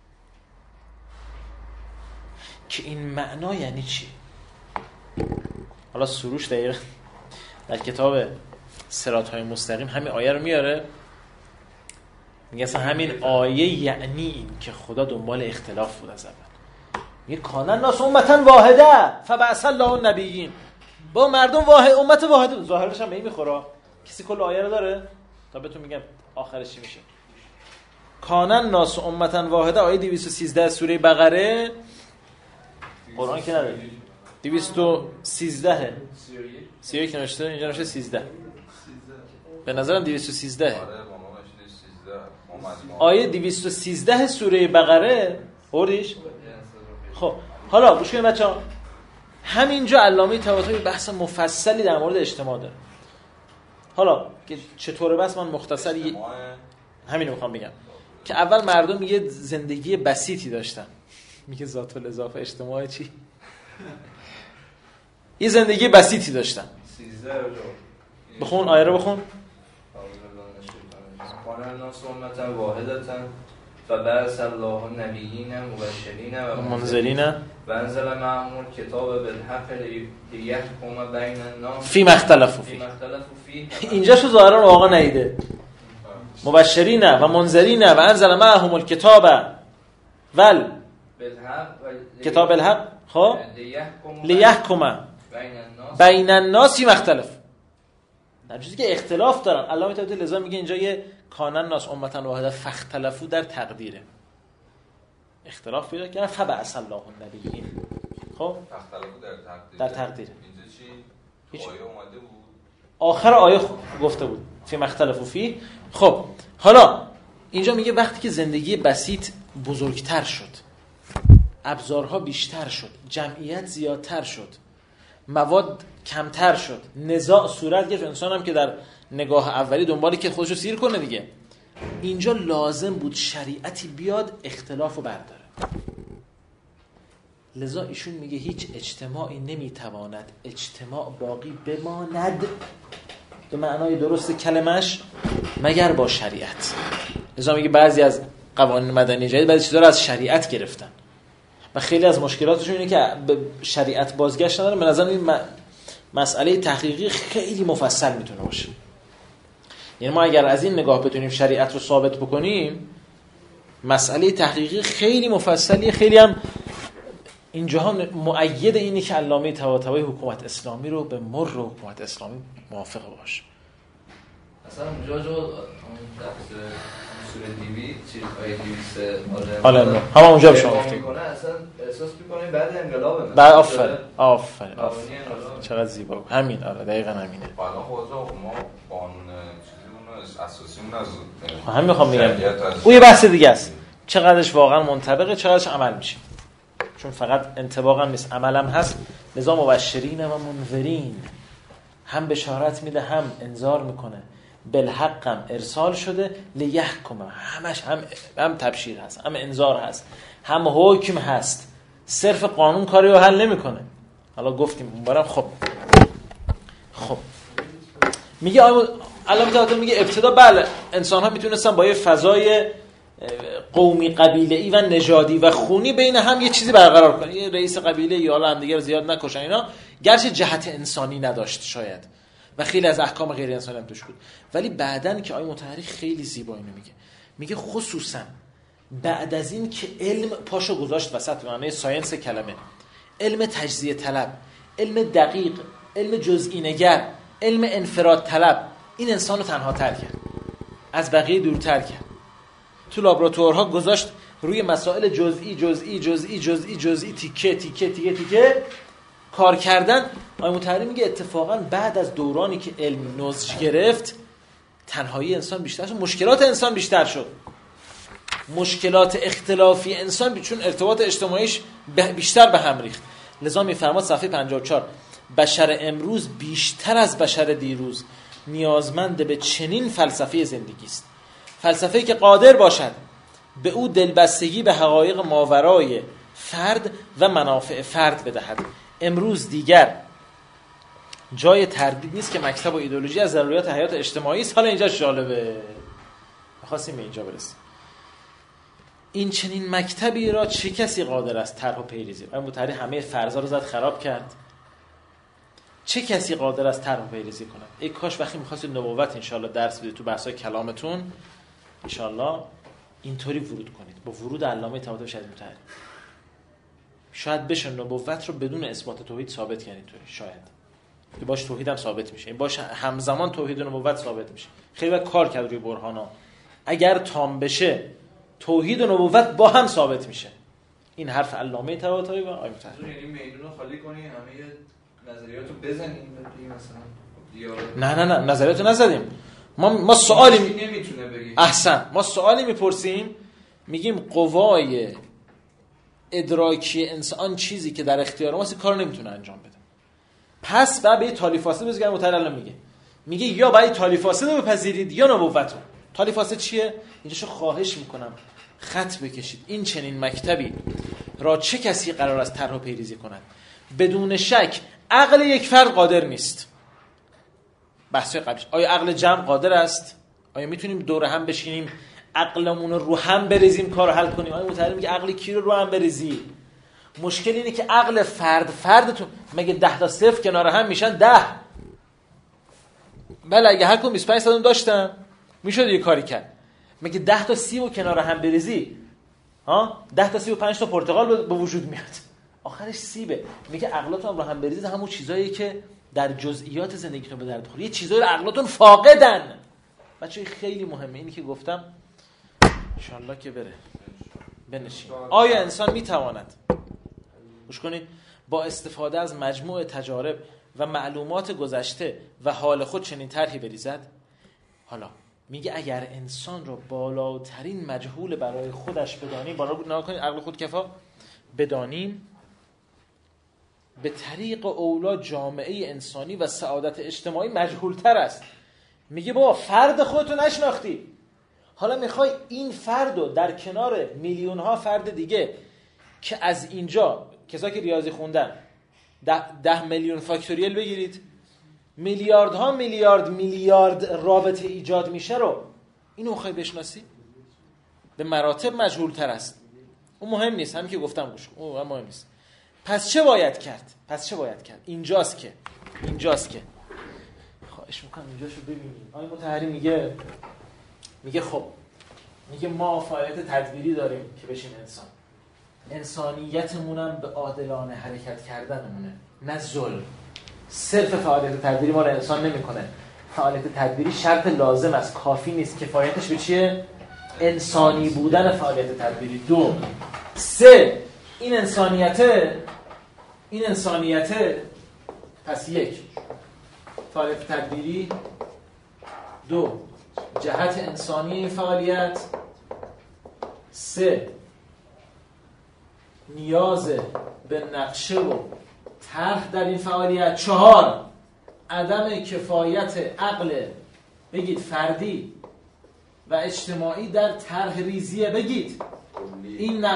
که این معنا یعنی چی؟ حالا سروش دقیقا در کتاب صراط‌های مستقیم همین آیه رو میاره، میگه اصلا همین آیه یعنی این که خدا دنبال اختلاف بود از اول. میگه کان الناس امة واحده فبعث الله النبیین، با مردم واحد، امت واحده. ظاهرش هم به این میخوره. کسی کل آیه رو داره؟ تا بهتون میگم آخرش چی میشه. کان الناس امة واحده آیه 213 سوره بقره، قرآن که نداره، 213 31 نوشته، اینجا نوشته 13. به نظرم 213 آیه 213 سوره بقره آوردیش. خب حالا گوش کنید بچه‌ها، همینجا علامه طباطبایی بحث مفصلی در مورد اجتماع داره. حالا که چطوره بس من مختصری همین رو میخوام بگم که اول مردم یه زندگی بسیطی داشتن. میگه ذات الاضافه اجتماع چی؟ یه زندگی بسیطی داشتن. 13 بخون آیه رو بخون. کان الناس امة واحدة فبعث الله النبیین مبشرین و منذرین و انزل معهم الکتاب بالحق لیحکم بین الناس فیما اختلفوا فیه. اینجا شو ظاهرا آقا نیده. مبشرین و منذرین و انزل معهم الکتاب ول کتاب الحق، خب لیحکم بین الناس فیما اختلفوا. در چیزی که اختلاف دارن علامه طباطبایی لذا میگه اینجا یه کان الناس امة واحده فاختلفوا در تقدیره، اختلاف پیدا کردن فبعث الله النبیین. خب اختلافو در تقدیره. اینجا چی؟ آیه اومده بود، آخر آیه گفته بود فیما اختلفوا فیه. خب حالا اینجا میگه وقتی که زندگی بسیط بزرگتر شد، ابزارها بیشتر شد، جمعیت زیادتر شد، مواد کمتر شد، نزاع صورت گرفت، انسان هم که در نگاه اولی دنبالی که خودشو سیر کنه دیگه، اینجا لازم بود شریعتی بیاد اختلافو برداره. لذا ایشون میگه هیچ اجتماعی نمیتواند اجتماع باقی بماند به معنای درست کلمش مگر با شریعت. لذا میگه بعضی از قوانین مدنی جدید بعضی چیزا رو از شریعت گرفتن و خیلی از مشکلاتشون اینه که به شریعت بازگشت نداره. به نظر این مسئله تحقیقی خیلی مفصل میتونه باشه. یعنی ما اگر از این نگاه بتونیم شریعت رو ثابت بکنیم، مسئله تحقیقی خیلی مفصلیه، خیلی هم این جهان مؤید اینه که علامه طباطبایی حکومت اسلامی رو به مر حکومت اسلامی موافق باشه. اصلا اونجا جو اون سوره دیوی چیز آیه 200 حالا هم اونجا به شما گفتم میکنه، اصلا احساس میکنه بعد انقلاب بعد آفرین چقدر زیبا بود. همین آره دقیقاً همینه. حالا خودمون ما قانون چیزمون اساسیمون از همین میخوام بگم. اون یه بحث دیگه است. چقدرش واقعا منطبقه، چقدرش عمل میشه. چون فقط انطباق هم نیست، عمل هم هست. لذا مبشرین و منذرین، هم بشارت میده هم انذار میکنه. بالحق هم ارسال شده، لیحکم، همش هم تبشیر هست، هم انذار هست، هم حکم هست. صرف قانون کاری رو حل نمیکنه. حالا گفتیم اونبارم. خب میگه علامت میگه ابتدا بله انسان ها میتونستن با یه فضای قومی قبیله‌ای و نژادی و خونی بین هم یه چیزی برقرار کنن، یه رئیس قبیله یا حالا هم دیگه رو زیاد نکشن اینا، گرچه جهت انسانی نداشت شاید و خیلی از احکام غیر انسانی هم توش بود، ولی بعدن که آیه مطهری خیلی زیبا اینو میگه خصوصا بعد از این که علم پاشو گذاشت وسط، به معنی ساینس کلمه، علم تجزیه طلب، علم دقیق، علم جزئی نگر، علم انفراد طلب، این انسان رو تنها تر کرد، از بقیه دورتر کرد. تو لابراتوارها گذاشت روی مسائل جزئی تیکه کار کردن. آیه مطهری میگه اتفاقا بعد از دورانی که علم نضج گرفت، تنهایی انسان بیشتر شد، مشکلات انسان بیشتر شد، مشکلات اختلافی انسان چون ارتباط اجتماعیش بیشتر به هم ریخت. لذا میفرماد صفحه 54 بشر امروز بیشتر از بشر دیروز نیازمند به چنین فلسفه زندگی است، فلسفه‌ای که قادر باشد به او دلبستگی به حقایق ماورای فرد و منافع فرد بدهد. امروز دیگر جای تردید نیست که مکتب و ایدئولوژی از ضروریات حیات اجتماعی است. حالا اینجا جالبه، می‌خواستیم به اینجا برسیم. این چنین مکتبی را چه کسی قادر است طرح و پیریزی؟ آیه مطهری همه فرضا رو زد خراب کرد. چه کسی قادر است طرح و پیریزی کنه؟ ای کاش وقتی می‌خواستید نبوت انشالله درس بدید تو بحث‌های کلامتون انشالله اینطوری ورود کنید، با ورود علامه طباطبایی مطهری. شاید بشه نبوت رو بدون اثبات توحید ثابت کنید اینطوری، شاید که باش توحید هم ثابت میشه، این باش همزمان توحید و نبوت ثابت میشه. خیلی وقت کار کرد روی برهانا، اگر تام بشه توحید و نبوت با هم ثابت میشه. این حرف علامه طباطبایی و آیه مطهری. یعنی میدون رو خالی کنی، همه نظریاتو بزنیم مثلا نه نظریاتو نزدیم. ما سوالی نمیتونه بگی. احسن، ما سوالی میپرسیم، میگیم قوای ادراکی انسان چیزی که در اختیار ماست کارو نمیتونه انجام بده، پس بعد به تالی فاسد بزنید. مطهری الان میگه یا باید تالی فاسد رو بپذیرید یا نبوت رو. تالی فاسد چیه؟ اینجاشو خواهش میکنم خط بکشید. این چنین مکتبی را چه کسی قرار است طرح و پیریزی کند؟ بدون شک عقل یک فرد قادر نیست. بحث قبلش، آیا عقل جمع قادر است؟ آیا میتونیم دور هم بشینیم عقلمون رو هم بریزیم کارو حل کنیم؟ آیا مطهری میگه عقل کی رو هم بریزی؟ مشکل اینه که عقل فردتون مگه 10 تا صفر کنار هم میشن 10؟ بله اگه هر کدوم 25 تا داشتن میشد یه کاری کرد. مگه 10 تا سیب رو کنار هم بریزی 10 تا سیب و 5 تا پرتقال به وجود میاد؟ آخرش سیبه. میگه عقلاتون رو هم بریزید، همون چیزایی که در جزئیات زندگیتون به درد بخوره، یه چیزایی رو عقلاتون فاقدن. بچه‌ای خیلی مهمه اینی که گفتم، انشالله که بنشین. آیا انسان میتواند گوش کنید با استفاده از مجموع تجارب و معلومات گذشته و حال خود چنین طرحی بریزد؟ حالا میگه اگر انسان رو بالاترین مجهول برای خودش بدانیم، بالا نگاه کنید عقل خود کفا بدانیم، به طریق اولا جامعه انسانی و سعادت اجتماعی مجهولتر است. میگه بابا فرد خودتو نشناختی، حالا میخوای این فرد رو در کنار میلیون ها فرد دیگه که از اینجا کسایی که ریاضی خوندن 10 میلیون فاکتوریل بگیرید، میلیاردها میلیارد رابطه ایجاد میشه رو اینو میخوای بشناسی؟ به مراتب مجهولتر است. اون مهم نیست، همین که گفتم گوش کن، اون مهم نیست. پس چه باید کرد؟ اینجاست که خواهش میکنم اینجاشو ببینید. آیه مطهری میگه خب میگه ما فعالیت تدبیری داریم که بشیم انسان، انسانیتمونم به عادلانه حرکت کردنمونه، نه ظلم. صرف فعالیت تدبیری ما رو انسان نمیکنه. فعالیت تدبیری شرط لازم است، کافی نیست. کفایتش به چیه؟ انسانی بودن فعالیت تدبیری. 2 3 این انسانیته پس 1 فعالیت تدبیری، 2 جهت انسانی این فعالیت، 3 نیاز به نقشه و طرح در این فعالیت. 4 عدم کفایت عقل بگید فردی و اجتماعی در طرح ریزیه. بگید این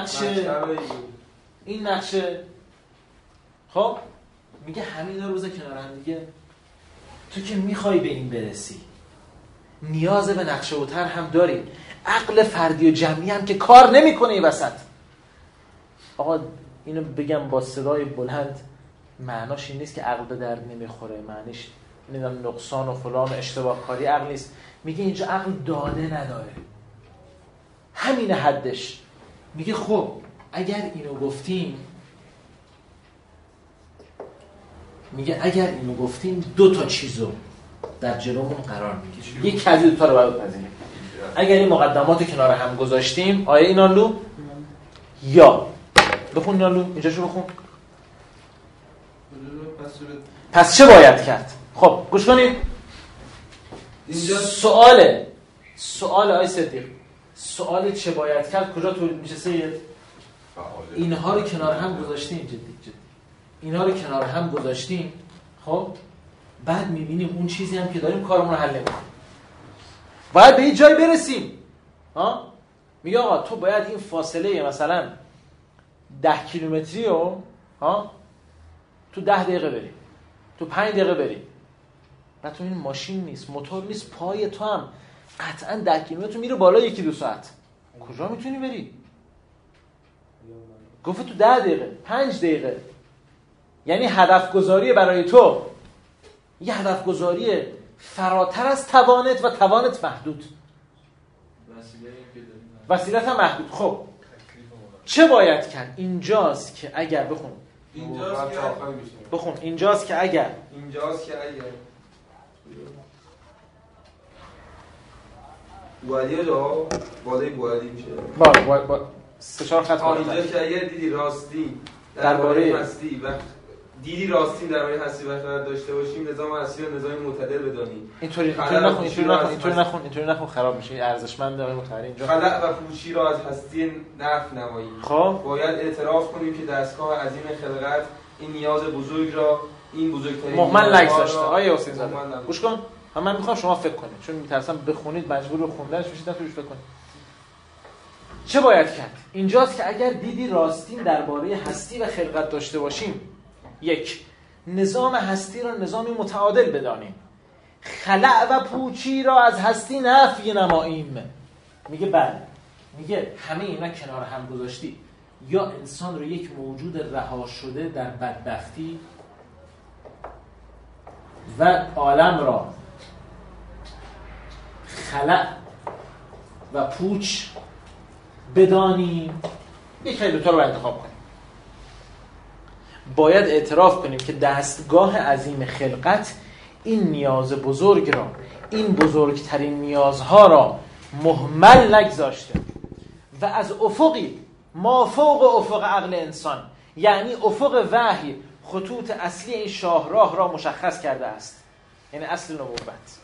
نقشه خب میگه همین روزه کنار هم دیگه. تو که میخوای به این برسی نیاز به نقشه و طرح هم داری، عقل فردی و جمعی هم که کار نمیکنه این وسط. آقا اینو بگم با صدای بلند، معناش این نیست که عقل به درد نمیخوره، معنیش نمیدونم نقصان و فلان و اشتباه کاری عقل نیست. میگه اینجا عقل داده نداره، همین حدش. میگه خب اگر اینو گفتیم دو تا چیزو در جلومون قرار میگیره. یک از دو تا رو باید بپذیریم. اگر این مقدماتو کنار هم گذاشتیم، آیه اینالو یا بخون اینالو اینجاشو بخون. پس چه باید کرد؟ خب گوش کنید. اینجا سوال آیه صدیق، سوال چه باید کرد کجا تولید میشه سید؟ اینها رو کنار هم گذاشتیم. جدی اینها رو کنار هم گذاشتیم. خب بعد میبینیم اون چیزی هم که داریم کارمون رو حل نمی‌کنه. باید به یه جای برسیم. میگه آقا تو باید این فاصله مثلا 10 کیلومتری رو تو 10 دقیقه بریم، تو 5 دقیقه بریم. بعد تو این ماشین نیست، موتور نیست، پای تو هم قطعا 10 کیلومتر میره بالا 1-2 ساعت. کجا میتونی بری؟ گفت تو 10 دقیقه 5 دقیقه. یعنی هدف گذاری برای تو یه هدف گذاری فراتر از توانت و توانت محدود، وسیلت هم محدود. خب چه باید کرد؟ اینجاست که اگر بخون اینجاست که اگر بوادی جا بالای بوادی میشه. با 3-4 خط اینجا که اگر دیدی راستی درباره هستی و دیدی راستین درباره هستی و خرد داشته باشیم، نظام هستی و نظام معتدل بدانیم. اینطوری نخون خراب میشه. ارزشمند آقای مطهری اینجا خلق و پوچی را از هستی نفی نماییم. خب باید اعتراف کنیم که دستگاه عظیم خلقت این نیاز بزرگ را، این بزرگترین مهمل نگذاشته. آیه حسین زاده گوش کن. من میخوام شما فکر کنید، چون میترسم بخونید مجبور به خوندنش میشید، نتونید فکر کنید. چه باید کرد؟ اینجاست که اگر دیدی راستین درباره هستی و خلقت داشته باشیم، 1 نظام هستی را نظامی متعادل بدانیم، خلع و پوچی را از هستی نفی نماییم. میگه بله، میگه همه اینا کنار هم گذاشتی، یا انسان رو یک موجود رها شده در بدبختی و عالم را خلع و پوچ بدانیم، یک خیلی دوتا رو انتخاب کنیم. باید اعتراف کنیم که دستگاه عظیم خلقت این نیاز بزرگ را، این بزرگترین نیازها را مهمل نگذاشته و از افقی مافوق افق عقل انسان، یعنی افق وحی، خطوط اصلی این شاهراه را مشخص کرده است. یعنی اصل نبوت.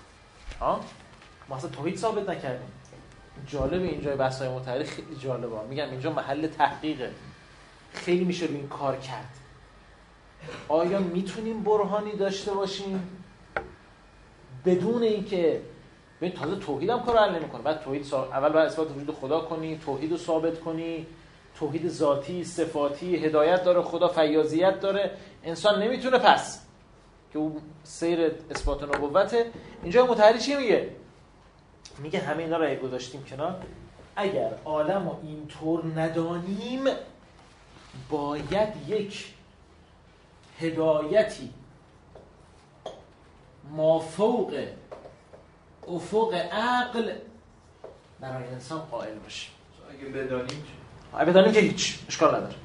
ما اصلا توحید ثابت نکردیم. جالبه اینجای بحث‌های متعارف خیلی جالبه. میگم اینجا محل تحقیقه، خیلی میشه روی این کار کرد. آیا میتونیم برهانی داشته باشیم بدون اینکه ببین تازه توحید هم کارو حل نمیکنه. بعد توحید اول باید اثبات وجود خدا کنی، توحید رو ثابت کنی، توحید ذاتی، صفاتی، هدایت داره خدا، فیاضیت داره، انسان نمیتونه پس که اون سیر اثبات نبوته. اینجا متحری چی میگه؟ میگه همه اینا رو گذاشتیم کنار، اگر عالم رو اینطور ندانیم باید یک هدایتی مافوق افق عقل برای انسان قائل باشه. اگه بدانیم که هیچ اشکال نداره.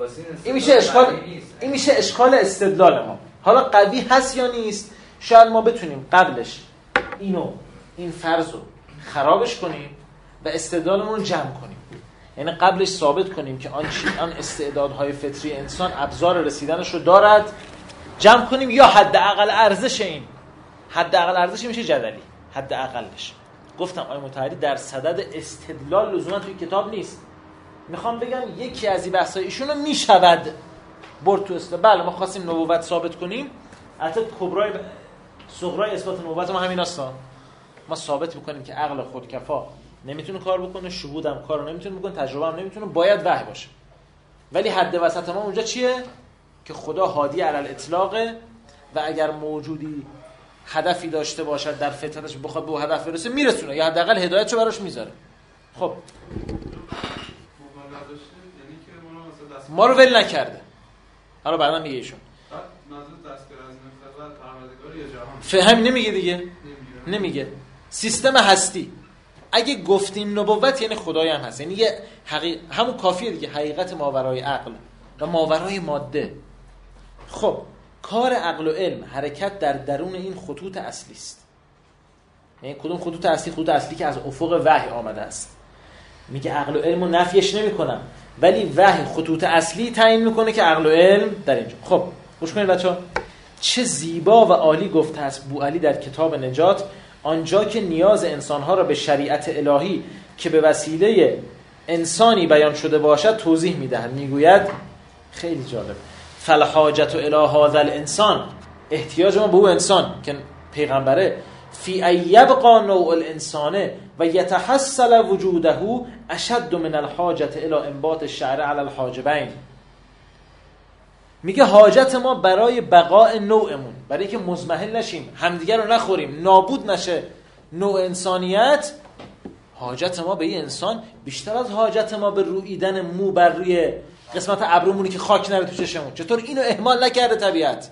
این میشه اشکال استدلال ما. حالا قوی هست یا نیست؟ شاید ما بتونیم قبلش این فرض رو خرابش کنیم و استدلالمون رو جمع کنیم. یعنی قبلش ثابت کنیم که آن استعدادهای فطری انسان ابزار رسیدنش رو دارد، جمع کنیم، یا حداقل ارزش این حداقل ارزش میشه جدلی، حداقلش. گفتم آیه مطهری در صدد استدلال لزوما توی کتاب نیست، میخوام بگم یکی از این بحث‌های ایشونو میشود برد تو اصطلاح. بله ما خواستیم نبوت ثابت کنیم، البته کبرای صغرای اثبات نبوت ما همین هست. ما ثابت میکنیم که عقل خودکفا نمیتونه کار بکنه، شهود هم کارو نمیتونه بکنه، تجربه هم نمیتونه، باید وحی باشه. ولی حد وسط ما اونجا چیه؟ که خدا هادی علی الاطلاقه و اگر موجودی هدفی داشته باشد در فطرتش بخواد به هدف برسه میرسونه، یا حداقل هدایتشو براش میذاره. خب ما رو ول نکرده. حالا بعدا میگه ایشون فهم نمیگه دیگه، نمیگه سیستم هستی. اگه گفتیم نبوت یعنی خدای هم هست، یعنی یه همون کافیه دیگه، حقیقت ماورای عقل و ماورای ماده. خب کار عقل و علم حرکت در درون این خطوط اصلی است. یعنی کدوم خطوط اصلی؟ خطوط اصلی که از افق وحی آمده است. میگه عقل و علم رو نفیش نمی‌کنم، ولی وحی خطوط اصلی تعیین میکنه که عقل و علم در اینجا. خب گوش کنید بچه‌ها، چه زیبا و عالی گفته است بوعلی در کتاب نجات، آنجا که نیاز انسانها را به شریعت الهی که به وسیله انسانی بیان شده باشد توضیح میدهد. میگوید خیلی جالب، فالحاجت الی هذا الانسان، احتیاج ما به اون انسان که پیغمبره، فی ان یبقى نوع الانسان و یتحصل وجوده اشد من الحاجت الی انبات الشعر علی الحاجبین. میگه حاجت ما برای بقاء نوعمون، برای اینکه مضمحل نشیم، همدیگر رو نخوریم، نابود نشه نوع انسانیت، حاجت ما به این انسان بیشتر از حاجت ما به رویدن مو بر روی قسمت ابرومونی که خاک نره تو چشمون. چطور اینو اهمال نکرده طبیعت؟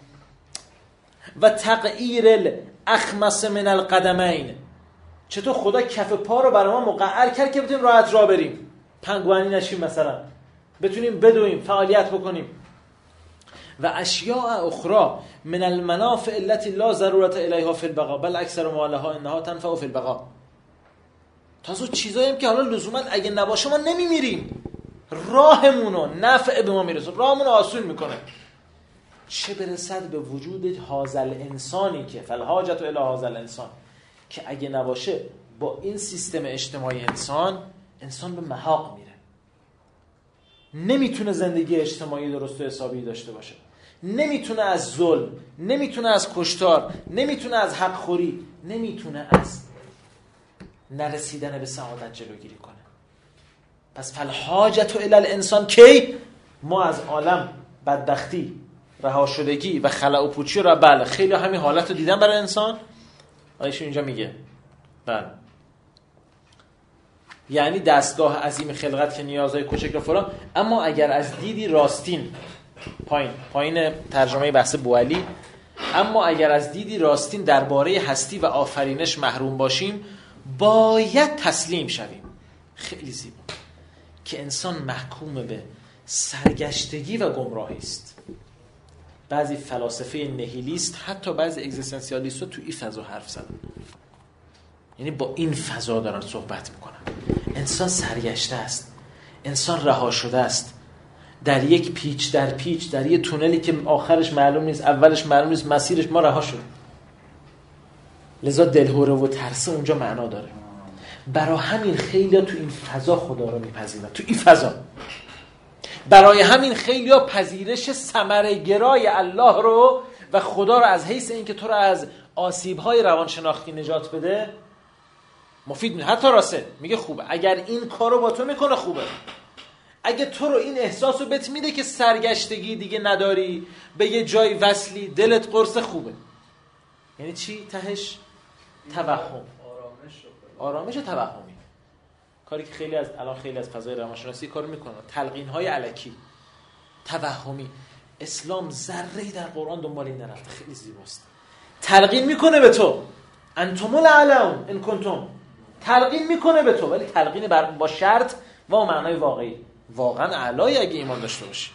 و تغییر الاخمص من القدمین، چطور خدا کف پا رو برای ما مقعر کرد که بتونیم راحت راه بریم، پنگوانی نشیم، مثلا بتونیم بدویم، فعالیت بکنیم. و اشیاء اخرى من المنافع التي لا ضرورت الیها فی البقاء بل اکثر ما لها انها تنفع فی البقاء. تازه چیزایی هم که حالا لزوما اگه نباشه ما نمیمیریم، راهمونو نفع به ما میرسه، راهمونو آسون میکنه. چه برسد به وجود هازل انسانی که فالحاجت الی هازل انسان، که اگه نباشه با این سیستم اجتماعی انسان به محاق میره، نمیتونه زندگی اجتماعی درست و حسابی داشته باشه، نمیتونه از ظلم، نمیتونه از کشتار، نمیتونه از حق خوری، نمیتونه از نرسیدن به سعادت جلوگیری کنه. پس فالحاجت الی الانسان کی؟ ما از عالم بدبختی، رها شدگی و خلأ و پوچی رو، بله خیلی همین حالت رو دیدن برای انسان. آیشون اینجا میگه بله، یعنی دستگاه عظیم خلقت که نیازهای کوچک رو فلان. اما اگر از دیدی راستین، پایین ترجمه بحث بوعلی، اما اگر از دیدی راستین درباره هستی و آفرینش محروم باشیم باید تسلیم شویم. خیلی زیبا که انسان محکوم به سرگشتگی و گمراهی است. بعضی فلاسفه نهیلیست، حتی بعضی اگزیستانسیالیست تو این فضا حرف زدن، یعنی با این فضا دارن صحبت میکنن. انسان سرگشته است، انسان رها شده است در یک پیچ در پیچ، در یک تونلی که آخرش معلوم نیست، اولش معلوم نیست، مسیرش ما رها شد. لذا دلهوره و ترس اونجا معنا داره. برای همین خیلی تو این فضا خدا رو میپذیرن، تو این فضا. برای همین خیلی پذیرش ثمره‌گرای الله رو و خدا رو از حیث اینکه تو رو از آسیب‌های روانشناختی نجات بده مفید میده. حتی راسته میگه خوبه اگر این کارو با تو میکنه، خوبه اگه تو رو این احساسو بهت میده که سرگشتگی دیگه نداری، به یه جای وصلی، دلت قرص، خوبه. یعنی چی تهش؟ توهم، آرامش توهمی. کاری که خیلی از فضای روانشناسی کارو میکنن، تلقین‌های الکی، توهمی. اسلام ذره‌ای در قرآن دنبال این نرفته. خیلی زیباست. تلقین میکنه به تو انتم الاعلون ان کنتم، تلقین میکنه به تو، ولی تلقین با شرط و معنای واقعی. واقعا اعلای اگه ایمان داشته باشی.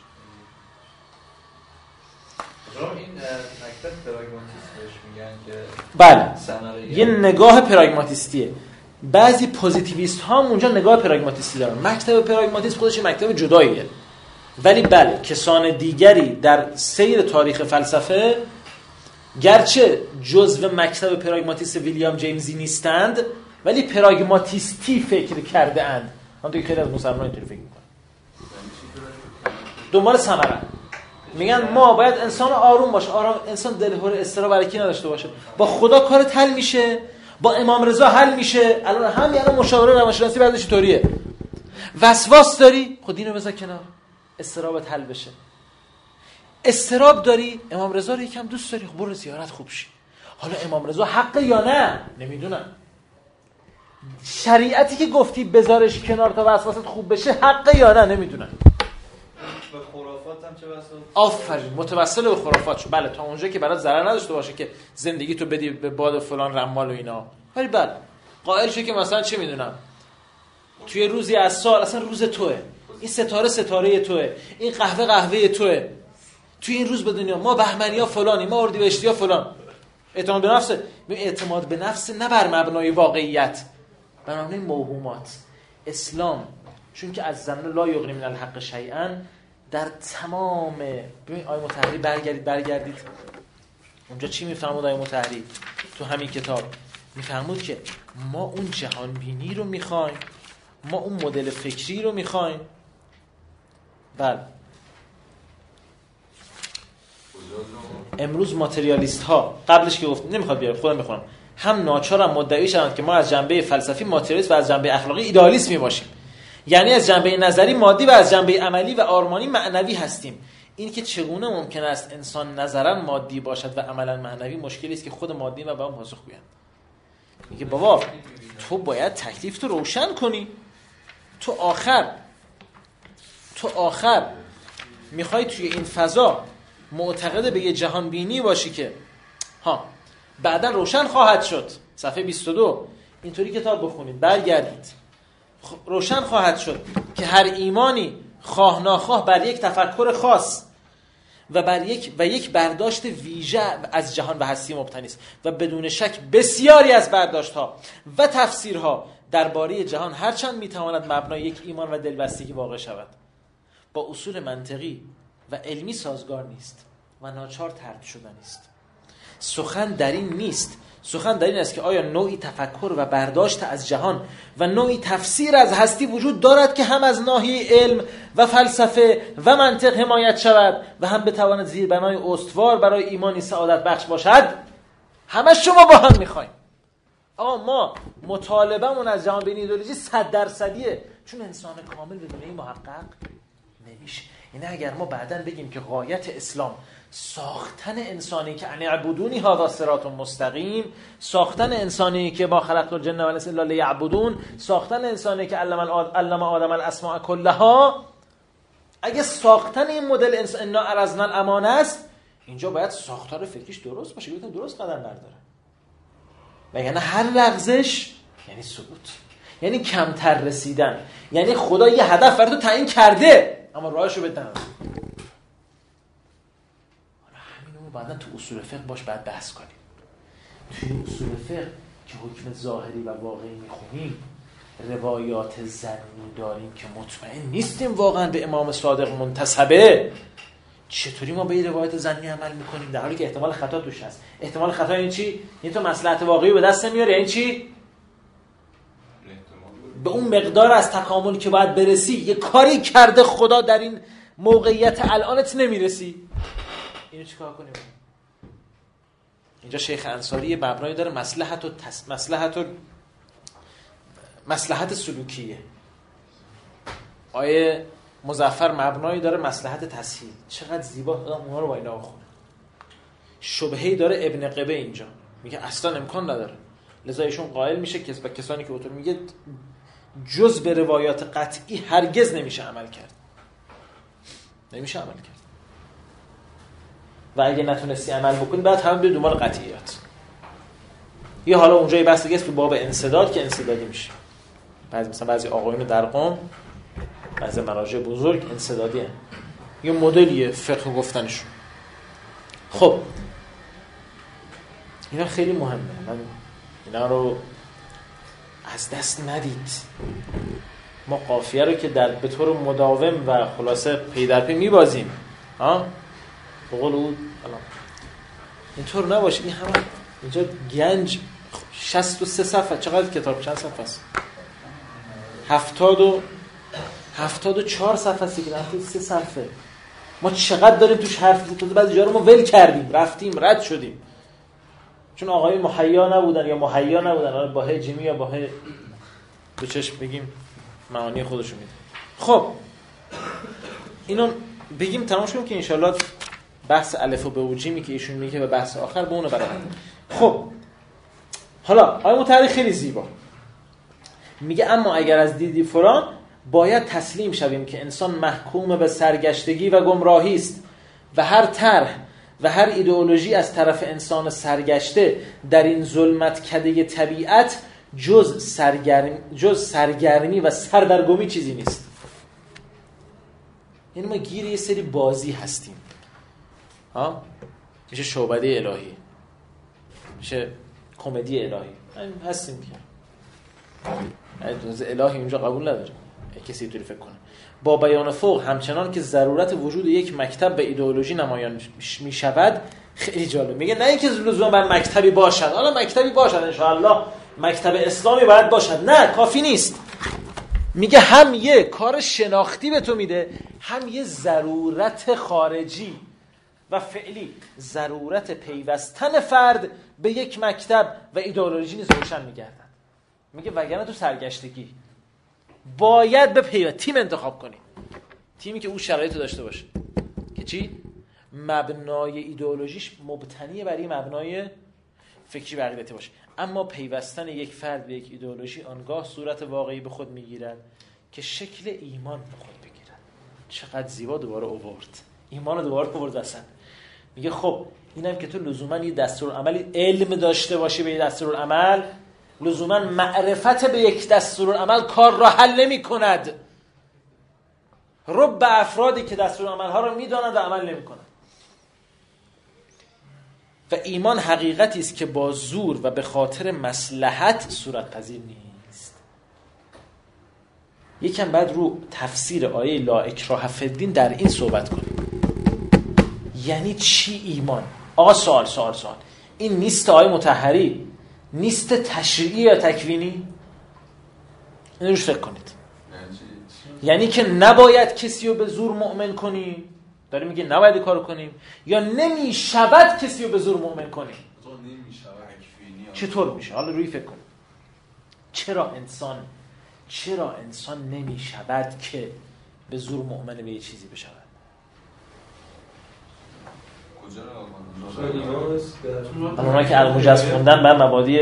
این مکتب پراگماتیست بهش میگن که بله، یه نگاه پراگماتیستیه. بعضی پوزیتیویست ها هم اونجا نگاه پراگماتیستی دارن. مکتب پراگماتیست خودش مکتب جداییه، ولی بله کسان دیگری در سیر تاریخ فلسفه گرچه جزو مکتب پراگماتیست ویلیام جیمزی نیستند، ولی پراگماتیستی فکر کرده اند. من تو خیلی از مسلمان‌ها اینطوری فکر می‌کنن. دنبال ثمره. میگن ما باید انسان آروم باشه. آرام انسان دلهور استرا برای کی نداشته باشه. با خدا کارت حل میشه، با امام رضا حل میشه. الان همین مشاوره روانشناسی بعدش طوریه. وسواس داری، خود اینو بذار کنار. استرابت حل بشه. استراب داری، امام رضا رو یکم دوست داری، خب برو زیارت خوب شی. حالا امام رضا حقه یا نه نمیدونم. شریعتی که گفتی بذارش کنار تا وسواست خوب بشه حقه یا نه نمیدونم. به خرافات هم چه بسا؟ آفرین، متوسل به خرافات شو. بله تا اونجا که برات ضرر نداشته باشه که زندگی تو بدی به باد فلان رمال و اینا. ولی بله قائل شو که مثلا چه میدونم توی روزی از سال اصلا روز توئه، این ستاره توئه، این قهوه توئه، توی این روز به دنیا ما بهمنی‌ها فلانی، ما اردیبهشتی‌ها فلان. اعتماد به نفس، اعتماد به نفس نه بر مبنای واقعیت، بر مبنای موهومات. اسلام چون که از زن لا یغنی من الحق شیئا در تمام ببین آیه مطهری برگردید اونجا چی میفهمود آیه مطهری تو همین کتاب؟ میفهمود که ما اون جهان بینی رو میخوایم، ما اون مدل فکری رو میخوایم. بله امروز ماتریالیست ها قبلش که گفت نمیخواد بیاره خودم میخونم، هم ناچارم مدعی شدند که ما از جنبه فلسفی ماتریالیست و از جنبه اخلاقی ایدئالیست میباشیم، یعنی از جنبه نظری مادی و از جنبه عملی و آرمانی معنوی هستیم. این که چگونه ممکن است انسان نظرا مادی باشد و عملا معنوی مشکلی است که خود مادی و به اون پاسخ گویند. میگه بابا تو باید تکلیف تو روشن کنی. تو آخر میخوای توی این فضا معتقد به یه جهان بینی باشی که بعدا روشن خواهد شد. صفحه 22 اینطوری کتاب بخونید برگردید، روشن خواهد شد که هر ایمانی خواه ناخواه بر یک تفکر خاص و بر یک برداشت ویژه از جهان و هستی مبتنی است و بدون شک بسیاری از برداشت‌ها و تفسیرها درباره جهان هرچند میتواند مبنای یک ایمان و دلبستگی واقع شود، با اصول منطقی و علمی سازگار نیست و ناچار طرد شدنی است. سخن در این نیست، سخن در این است که آیا نوعی تفکر و برداشت از جهان و نوعی تفسیر از هستی وجود دارد که هم از ناحیه علم و فلسفه و منطق حمایت شود و هم بتواند زیربنای استوار برای ایمانی سعادت بخش باشد؟ همه شما با هم میخوایم. ما مطالبه‌مون از جهان بینی ایدئولوژی 100%، چون انسان کامل بدون این محقق نمیشه. یعنی اگر ما بعداً بگیم که غایت اسلام ساختن انسانی که انعبدونی هذا صراط مستقیم، ساختن انسانی که ما خلقت الجن و الانس الا لیعبدون، ساختن انسانی که علم آدم الاسماء کلها، اگه ساختن این مدل انسان انا عرضنا الامانه است، اینجا باید ساختار فکریش درست باشه، ببینید درست قدم برداره. وگرنه هر لغزش یعنی سقوط، یعنی کمتر رسیدن، یعنی خدا یه هدف برای تو تعیین کرده اما راهشو بده نداره. همینو بعدا تو اصول فقه باش بعد بحث کنیم. توی اصول فقه که حکم ظاهری و واقعی میخونیم، روایات ظنی داریم که مطمئن نیستیم واقعا به امام صادق منتسبه، چطوری ما به این روایت ظنی عمل میکنیم در حالی که احتمال خطا توش هست؟ احتمال خطا این چی؟ این تو مصلحت واقعی به دست نمیاره. یعنی چی؟ به اون مقدار از تکامل که باید برسی یه کاری کرده خدا در این موقعیت الانت نمیرسی. اینو چیکار کنیم؟ اینجا شیخ انصاری مبنایی داره مصلحت سلوکیه. آیه مظفر مبنایی داره مصلحت تسهیل. چقدر زیبا اونها رو با اینا بخونه. شبهه‌ای داره ابن قبه اینجا میگه اصلا امکان نداره، لذا ایشون قائل میشه که کسانی که اوتور میگه جز به روایات قطعی هرگز نمیشه عمل کرد. و اگه نتونستی عمل بکنی بعد هم به دنبال قطعیات. یه حالا اونجا یه بحث دیگه است تو باب انسداد که انسدادی میشه. بعضی آقایون در قم، بعضی مراجع بزرگ انسدادی هست. یه مدلیه فقه گفتنشون. خب اینا خیلی مهمه، من اینا رو از دست ندید. ما قافیه رو که به طور مداوم و خلاصه پی در پی میبازیم، به قول او اینطور نباشه. این همه اینجا گنج 63 صفحه. چقدر کتاب چند صفحه است؟ 74 صفحه است که رفتیم 3 صفحه. ما چقدر داریم توش حرف می‌زنیم، بعضی جا رو ما ول کردیم، رفتیم رد شدیم. چون آقای محیا نبودن یا محیا نبودن، با ه جیمی یا با ه به چشم بگیم معانی خودشو میده. خب اینو بگیم تمام کنیم که انشالله بحث الف و ب و جیمی که ایشون میگه به بحث آخر به اونو برگردیم. خب حالا آقای متحری خیلی زیبا میگه اما اگر از دیدی فران باید تسلیم شویم که انسان محکوم به سرگشتگی و گمراهی است و هر طرح و هر ایدئولوژی از طرف انسان سرگشته در این ظلمت کده طبیعت جز سرگرمی و سردرگمی چیزی نیست. یعنی ما گیر یه سری بازی هستیم، میشه شعبده الهی، میشه کمدی الهی هستیم که الهی اونجا قبول نداره کسی اینطوری فکر کنه. با بیان فوق همچنان که ضرورت وجود یک مکتب به ایدئولوژی نمایان می شود. خیلی جالب میگه نه اینکه لزوما باید مکتبی باشد، حالا مکتبی باشد ان شاء الله مکتب اسلامی باید باشد، نه کافی نیست. میگه هم یه کار شناختی به تو میده، هم یه ضرورت خارجی و فعلی، ضرورت پیوستن فرد به یک مکتب و ایدئولوژی نیز روشن میگردد. میگه وگرنه تو سرگشتگی باید به تیم انتخاب کنی، تیمی که اون شرایطو داشته باشه که چی؟ مبنای ایدئولوژیش مبتنی بر این مبنای فکری و عقیدتی باشه. اما پیوستن یک فرد به یک ایدئولوژی آنگاه صورت واقعی به خود میگیرد که شکل ایمان به خود بگیرد. چقدر زیبا دوباره آورد ایمان رو، دوباره آورد اصلا. میگه خب اینم که تو لزوما یه دستورالعملی علم داشته باشی به یه دستورالعمل، لزوما معرفت به یک دستورالعمل کار را حل نمی کند. رب افرادی که دستورالعمل ها را میدانند و عمل نمی کنند. و ایمان حقیقتی است که با زور و به خاطر مصلحت صورت پذیر نیست. یکم بعد رو تفسیر آیه لا اکراه فی الدین در این صحبت کنیم. یعنی چی ایمان؟ آقا سوال این نیست آیه مطهری نیست تشریعی یا تکوینی؟ این روش فکر کنید. یعنی که نباید کسی رو به زور مؤمن کنی، داره میگه نباید کارو کنیم، یا نمیشود کسی رو به زور مؤمن کنیم؟ چطور میشه؟ حالا روی فکر کنید. چرا انسان نمیشود که به زور مؤمن به یه چیزی بشود؟ اونایی که المجز خوندن بعد مبادی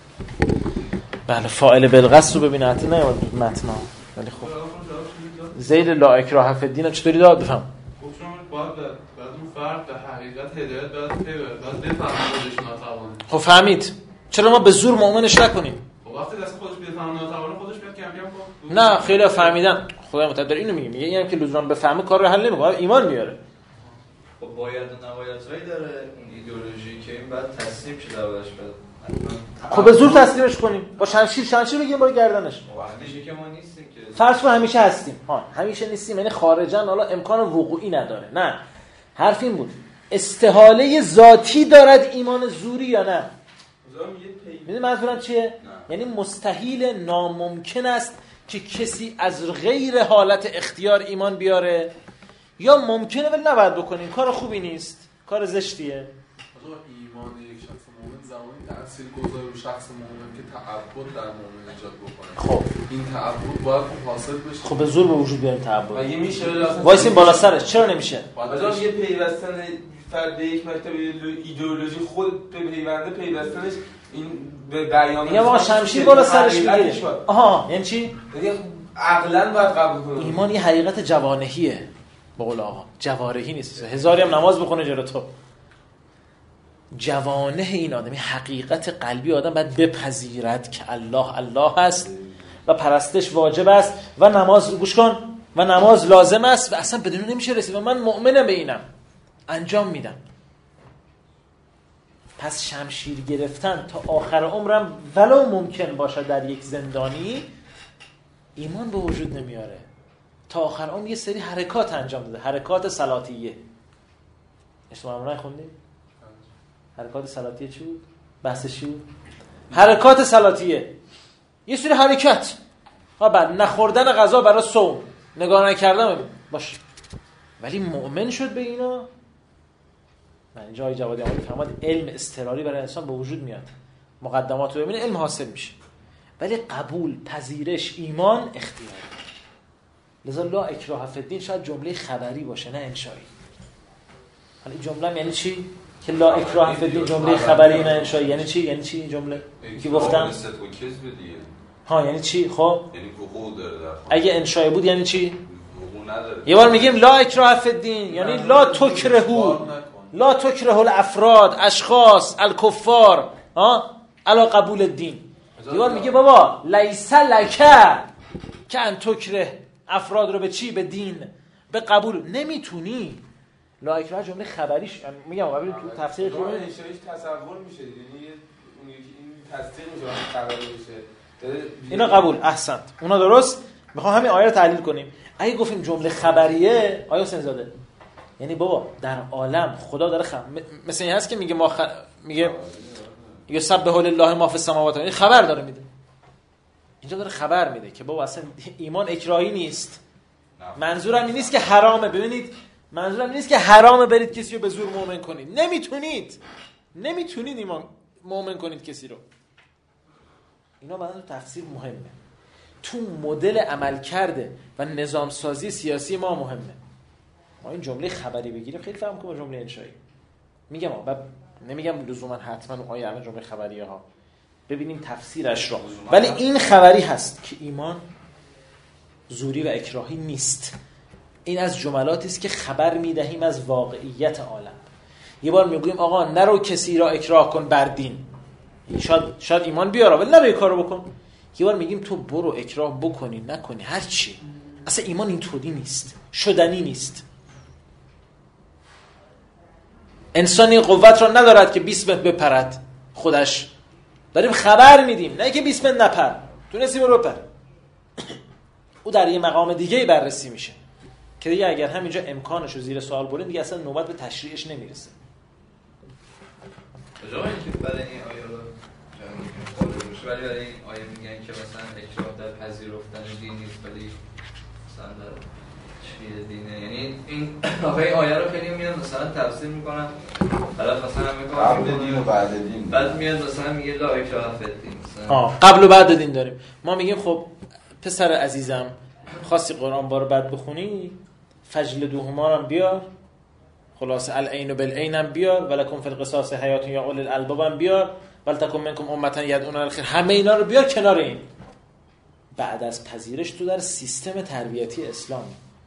فاعل بالقصد رو ببینه، حتی نیامد متن، ولی خب ذیل لا اکراه فی الدین چطوری داد بفهم؟ باید اون فرد به حقیقت هدایت باید بفهم خودش ناتوانه. خب فهمید چرا ما به زور مؤمنش نکنیم؟ خب وقتی دست خودش بفهم ناتوانه خودش میاد کم نه خیلی فهمیدن. خدا متعال اینو میگه اینم که لزوما بفهمه کار رو حل نمیکنه، ایمان میاره. خب باید و نبایدهایی داره اون ایدئولوژی که این بعد تسلیم شه درش بعد. خب به زور تسلیمش کنیم، با شمشیر بگیم با گردنش. وقتی که ما نیستیم که فرض کن همیشه هستیم. همیشه نیستیم یعنی خارجاً حالا امکان وقوعی نداره. نه. حرف این بود. استحاله ذاتی دارد ایمان زوری یا نه؟ میدونی منظورم چیه؟ یعنی مستحیل، ناممکن است که کسی از غیر حالت اختیار ایمان بیاره، یا ممکنه ولی نباید بکنیم، کار خوبی نیست، کار زشتیه. ایمان یک شخص مؤمن زمانی تأثیر گذاره رو شخص مؤمن که تعبد در مؤمن ایجاد بکنه. خب این تعبد باید حاصل بشه. خب به زور به وجود بیاریم تعبد. مگه میشه وایسیم بالا سرش؟ چرا نمیشه؟ مثلا یه پیوستن فرد به یک مکتب ایدئولوژی خود به پیوستنش این به بیان یا ما شمشیر بالا سرش میگیریم. آها یعنی چی؟ عقلاً باید قبول کنیم. ایمان یه حقیقت جوانهیه. به قول آقا جوارحی نیست. هزاری هم نماز بخونه جلو تو، جوانه این آدمی حقیقت قلبی آدم باید بپذیرد که الله هست و پرستش واجب است و نماز گوش کن و نماز لازم است و اصلا بدون نمیشه رسید و من مؤمنم به اینم انجام میدم. پس شمشیر گرفتن تا آخر عمرم ولو ممکن باشد در یک زندانی ایمان به وجود نمیاره. تا آخر عمر یه سری حرکات انجام داده، حرکات صلاتیه. اشتباه خوندید؟ حرکات صلاتیه چی بود؟ بحثش چی بود؟ حرکات صلاتیه. یه سری حرکت بعد نخوردن غذا برای صوم، نگاه نکردم باشه، ولی مؤمن شد به اینا. من اینجا آقای جوادی آقای فرمود علم اضطراری برای انسان به وجود میاد، مقدمات رو ببینه علم حاصل میشه، ولی قبول، پذیرش، ایمان اختیاری. لذا لا اکراه فی الدین شاید جمله خبری باشه نه انشایی. حالا جمله یعنی چی؟ که لا اکراه فی الدین جمله خبری نه انشایی یعنی چی؟ یعنی چی این جمله که گفتم؟ ها یعنی چی؟ خب یعنی وقوع داره در اگه انشایی بود یعنی چی؟ وقوع نداره. یه بار میگیم لا اکراه فی الدین یعنی لا تکرهو، لا تکره الافراد، اشخاص، الکفار علی قبول الدین. یه بار میگه بابا لیس لک که ان تکره افراد رو به چی؟ به دین، به قبول. نمیتونی. لا اکراه جمله خبریش میگم قبل تو تفسیر شما انشایش تصور میشه، یعنی اون یکی این تصدیق میشه خبری میشه. اینا قبول، احسنت، اونا درست. میخوام همین آیه رو تحلیل کنیم. اگه گفتیم جمله خبریه آیا حسین زاده، یعنی بابا در عالم خدا داره مثل این هست که میگه میگه یسبح لله ما فی السماوات، یعنی خبر داره میده. اینجا داره خبر میده که بابا اصلا ایمان اکراهی نیست. منظورم این نیست که حرامه. ببینید منظورم این نیست که حرامه برید کسی رو به زور مؤمن کنید. نمیتونید ایمان مؤمن کنید کسی رو. اینا بعدا تو تفسیر مهمه، تو مدل عمل کرده و نظام سازی سیاسی ما مهمه. ما این جمله خبری بگیریم خیلی فهم کنم جمله انشایی. میگم نمیگم لزوما حتما اون آیه جمله خبریه ها، ببینیم تفسیرش رو. ولی این خبری هست که ایمان زوری و اکراهی نیست. این از جملاتی است که خبر میدهیم از واقعیت عالم. یه بار میگویم آقا نرو کسی را اکراه کن بر دین، شاید ایمان بیاره ولی نرو این کارو بکن. یه بار میگیم تو برو اکراه بکنی نکنی هر چی. اصلا ایمان اینطوری نیست، شدنی نیست. انسانی قوت را ندارد که 20 متر بپرد خودش. داریم خبر میدیم، نه که 20 متر نپر، تونستی برو بپر. او در یه مقام دیگه‌ای بررسی میشه که دیگه اگر همینجا امکانش رو زیر سوال بریم دیگه اصلا نوبت به تشریعش نمیرسه. جایی که برای این آیه رو ولی برای این آیه میگن که مثلا اکراه در پذیرفتن دین نیست ولی مثلا در چیه دینه. یعنی این آیه رو خیلی میاد مثلا تفسیر میکنن بعد مثلا میگن قبل دین و بعد دین، بعد میاد مثلا میگه لا اکراه فی الدین. قبل و بعد دین داریم. ما میگیم خب پسر عزیزم خواستی قرآن بار بعد بخونی فجلدوهما رو بیار، خلاصه العین بالعین هم بیار، ولکم فی القصاص حیات یا اولی الالباب هم بیار، ولتکن منکم امة یدعون الی الخیر، همه اینا رو بیار کنار این. بعد از پذیرش تو در سیستم تربیتی اسلام،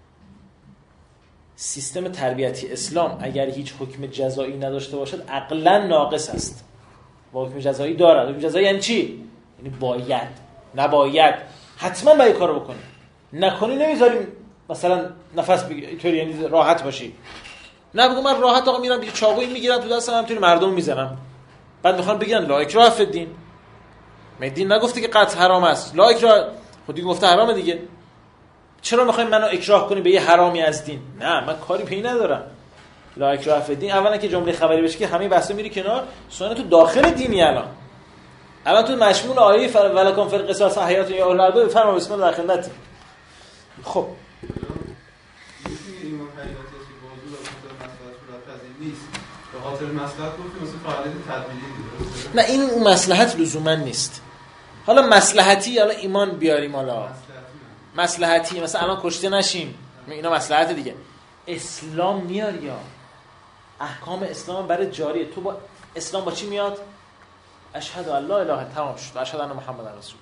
سیستم تربیتی اسلام اگر هیچ حکم جزایی نداشته باشد عقلا ناقص است. و حکم جزایی دارد. حکم جزایی یعنی چی؟ یعنی باید، نباید، حتما باید کارو بکنی، نکنی نمیذاریم مثلا نفس بگیری اینطوری، یعنی راحت باشی. نه بگو من راحت آقا میرم یه چاقویی میگیرم تو دستم همینطوری مردم میزنم، بعد میخوان بگن لا اکراه فی الدین. دین نگفته که قطع حرام است، لا اکراه خودی گفته حرامه دیگه. چرا میخوایم منو اکراه کنی به یه حرامی از دین؟ نه من کاری به این ندارم. لا اکراه فی الدین اولا که جمله خبری بشه که همه بحثا میری کنار، ثانیا تو داخل دینی الان تو مشمول آیه ولکم فی القصاص حیات یا اولاد بفرما بسم الله خدمت. خب ایمان حیاتی است که موضوع و مصلحت صورت نیست به خاطر مصلحت گفتیم مثل فعالیت تدبیری. نه این اون مصلحت لزوما نیست. حالا مصلحتی حالا ایمان بیاریم، حالا مصلحتی مثلا الان کشته نشیم، اینا مصلحت دیگه. اسلام میاری یا احکام اسلام برای جاریه. تو با اسلام با چی میاد؟ اشهد ان لا اله تمام شد، اشهد ان محمد رسول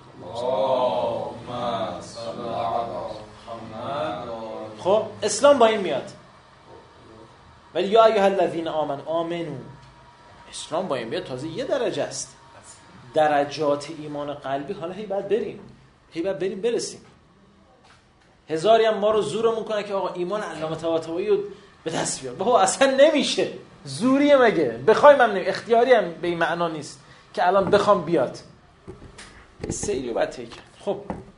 الله. خب اسلام با این میاد. ولی یا ایها الذین آمنو اسلام با این میاد تازه یه درجه است. درجات ایمان قلبی حالا هی بعد بریم برسیم. هزاری هم ما رو زورمون کنه که آقا ایمان علامه طباطبایی رو به دست بیار. بابا اصلا نمیشه، زوریه مگه؟ بخوایم هم اختیاری هم به این معنا نیست که الان بخوام بیاد. سیری رو باید تیک. خب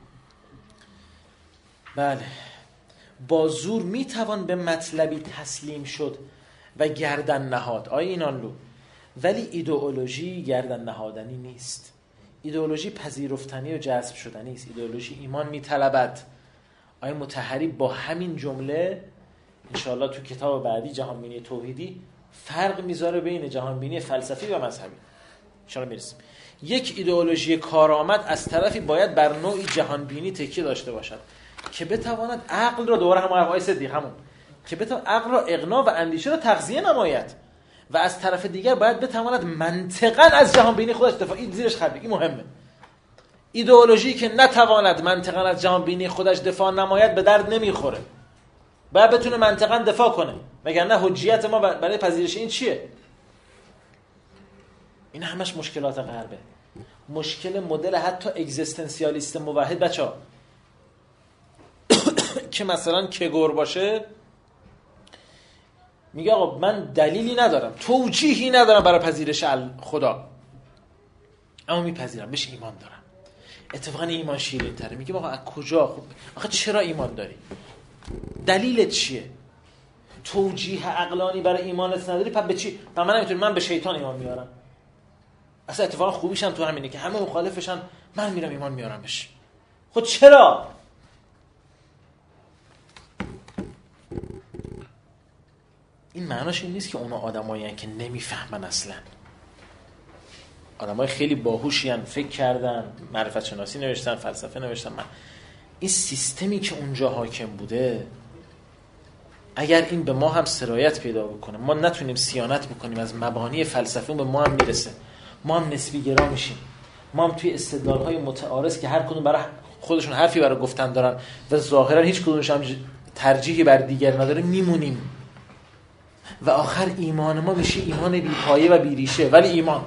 بله، با زور میتوان به مطلبی تسلیم شد و گردن نهاد. آیه اینانلو، ولی ایدئولوژی گردن نهادنی نیست. ایدئولوژی پذیرفتنی و جذب شدنی است. ایدئولوژی ایمان میطلبد. آقای مطهری با همین جمله انشاءالله تو کتاب بعدی جهانبینی توحیدی فرق میذاره بین جهانبینی فلسفی و مذهبی. انشاءالله میرسیم. یک ایدئولوژی کارآمد از طرفی باید بر نوعی جهانبینی تکیه داشته باشد که بتواند عقل را، دوباره همون آقای صدیق همون، که بتواند عقل را اقناع و اندیشه را تغذیه نماید و از طرف دیگر باید بتواند منطقاً از جهانبینی خودش دفاع. این زیرش خط بگی مهمه. ایدئولوژی که نتواند منطقاً از جهانبینی خودش دفاع نماید به درد نمیخوره. باید بتونه منطقاً دفاع کنه، وگرنه حجیت ما برای پذیرش این چیه؟ این همش مشکلات غربه. مشکل مدل حتی اگزیستانسیالیست موحد بچه‌ها که مثلا کگور باشه میگه آقا من دلیلی ندارم، توجیهی ندارم برای پذیرش خدا، اما میپذیرم، بهش ایمان دارم. اتفاقا ایمان شیرین تره. میگه آقا از کجا؟ خب آخه چرا ایمان داری؟ دلیلت چیه؟ توجیه عقلانی برای ایمانت نداری، پس به چی؟ من نمیتونم، من به شیطان ایمان میارم. اصلا اتفاقا خوبیش هم تو همینه که همه مخالفشن، من میرم ایمان میارم بهش. خب چرا؟ این معناش این نیست که اونا آدمایی هستن که نمیفهمن. اصلا آدمای خیلی باهوشی هستن، فکر کردن، معرفت شناسی نوشتن، فلسفه نوشتن. این سیستمی که اونجا حاکم بوده، اگر این به ما هم سرایت پیدا بکنه، ما نتونیم صیانت بکنیم از مبانی فلسفه، به ما هم میرسه، ما هم نسبی گرا میشیم، ما هم توی استدلال‌های متعارض که هر کدوم برای خودشون حرفی برای گفتن دارن و ظاهرا هیچ کدومش هم ترجیحی بر دیگر نداره، میمونیم و آخر ایمان ما میشه ایمان بی پایه و بی ریشه، ولی ایمان.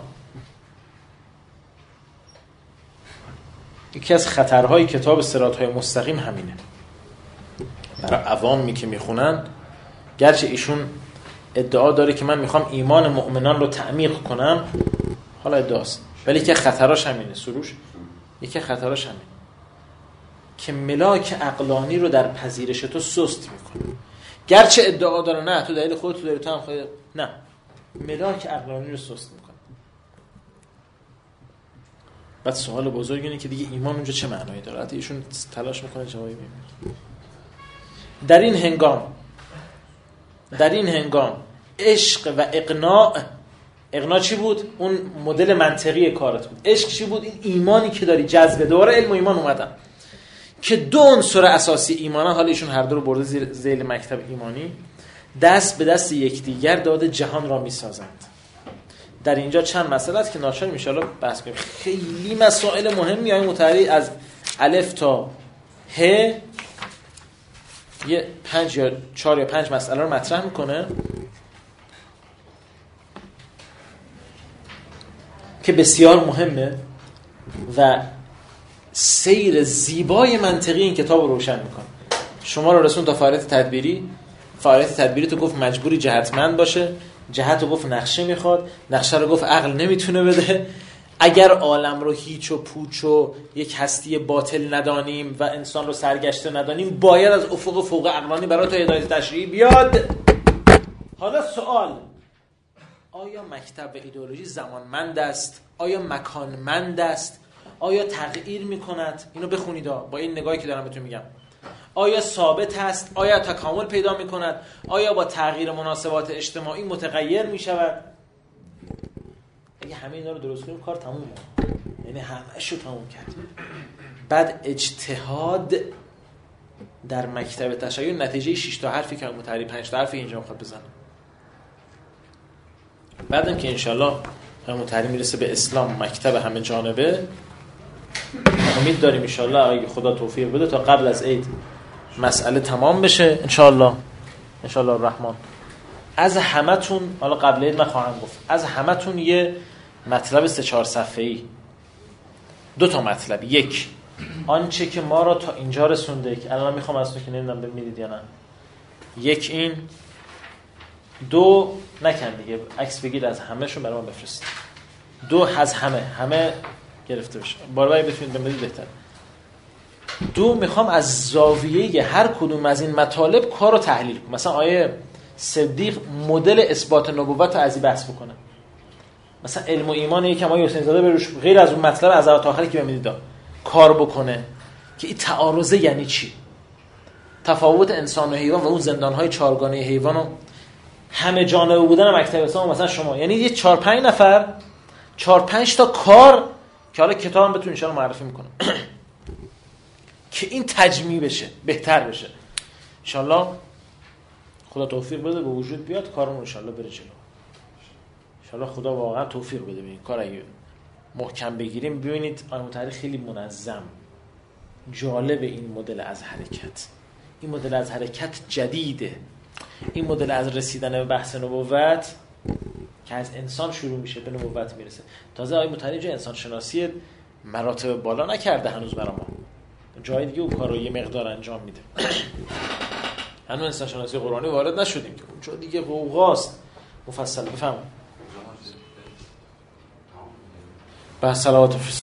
یکی از خطرهای کتاب صراط‌های مستقیم همینه. برای عوامی که میخونن، گرچه ایشون ادعا داره که من میخوام ایمان مؤمنان رو تعمیق کنم، حالا ادعاست، ولی یکی خطراش همینه. سروش یکی خطراش همینه که ملاک عقلانی رو در پذیرش تو سست میکنه. گرچه ادعا داره نه تو دلیل خودت تو داری، تو هم خودت، نه، ملاک عقلانی رو سست میکنه. بعد سوال بزرگ اینه که دیگه ایمان اونجا چه معنایی داره؟ حتی ایشون تلاش میکنه جوابی بده. در این هنگام عشق و اقناع چی بود؟ اون مدل منطقی کارت بود. عشق چی بود؟ این ایمانی که داری جذبه. دوباره علم و ایمان اومدن که دو عنصر اساسی ایمانن، حالا ایشون هر دو رو برده ذیل مکتب ایمانی، دست به دست یکدیگر داده جهان را میسازند. در اینجا چند مسئله است که ناچار میشه الان بحث کنیم. خیلی مسائل مهمی های متعلق از الف تا ه، یه 5 یا 4 یا 5 مسئله رو مطرح میکنه که بسیار مهمه و سیر زیبای منطقی این کتاب رو روشن میکنه. شما رو رسون تا فعالیت تدبیری تو گفت مجبوری جهتمند باشه، جهت رو گفت نقشه میخواد، نقشه رو گفت عقل نمیتونه بده. اگر عالم رو هیچ و پوچ و یک هستی باطل ندانیم و انسان رو سرگشته ندانیم، باید از افق فوق عقلانی برای تو هدایت تشریعی بیاد. حالا سوال، آیا مکتب و ایدئولوژی زمانمند است؟ آیا مکانمند است؟ آیا تغییر میکند؟ اینو بخونید با این نگاهی که دارم بهتون میگم. آیا ثابت است؟ آیا تکامل پیدا میکند؟ آیا با تغییر مناسبات اجتماعی متغیر میشود؟ اگه همه اینا رو درست کنیم کار تمومه، یعنی همه‌اش رو تموم کردیم. بعد اجتهاد در مکتب تشیع نتیجه 6 تا حرفی که متعری 5 تا حرفی اینجا میخواد بزنه. بعدم که انشالله متعری میرسه به اسلام، مکتب همه جانبه، امید داریم انشالله اگه خدا توفیق بده تا قبل از عید مسئله تمام بشه انشالله الرحمن. از همتون، حالا قبل عید نخواهم گفت، از همتون یه مطلب 3-4 صفحه‌ای، 2 تا مطلب. یک، آنچه که ما را تا اینجا رسونده که الان میخوام از تو که نمیدونم ببینید یا نه. یک این، 2 نکن دیگه، عکس بگیر از همه‌شون برای من بفرست. 2 از همه گرفته بشه، باربایی بتونید ببینید بهتر. 2 میخوام از زاویه هر کدوم از این مطالب کار رو تحلیل کنم. مثلا آیه صدیق مدل اثبات نبوت رو از این بحث بکنه، مثلا علم و ایمان یکم آقای حسین زاده بروش غیر از اون مطلب از اول تا آخری که ببینید کار بکنه که این تعارضه یعنی چی، تفاوت انسان و حیوان و اون زندان‌های چهارگانه حیوان و همه جانبه بودن مکتب اسلام مثلا شما، یعنی یه 4-5 نفر 4-5 تا کار که حالا کتابم بهتون ان شاءالله معرفی میکنم که این تجمیع بشه، بهتر بشه. ان شاءالله خدا توفیق بده به وجود بیاد کارمون ان شاءالله بره جلو. ان شاءالله خدا واقعا توفیق بده به این کار. اگه محکم بگیریم ببینید آنمون تاریخ خیلی منظم، جالب این مدل از حرکت. این مدل از حرکت جدیده. این مدل از رسیدن به بحث نبوت که از انسان شروع میشه به نبوت میرسه. تازه آقای مطهری جو انسان شناسی مراتب بالا نکرده هنوز برای ما، جای دیگه اون کارو یه مقدار انجام میده. هنوز انسان شناسی قرآنی وارد نشدیم که اونجا دیگه قوقاست مفصل. بفهم با صلوات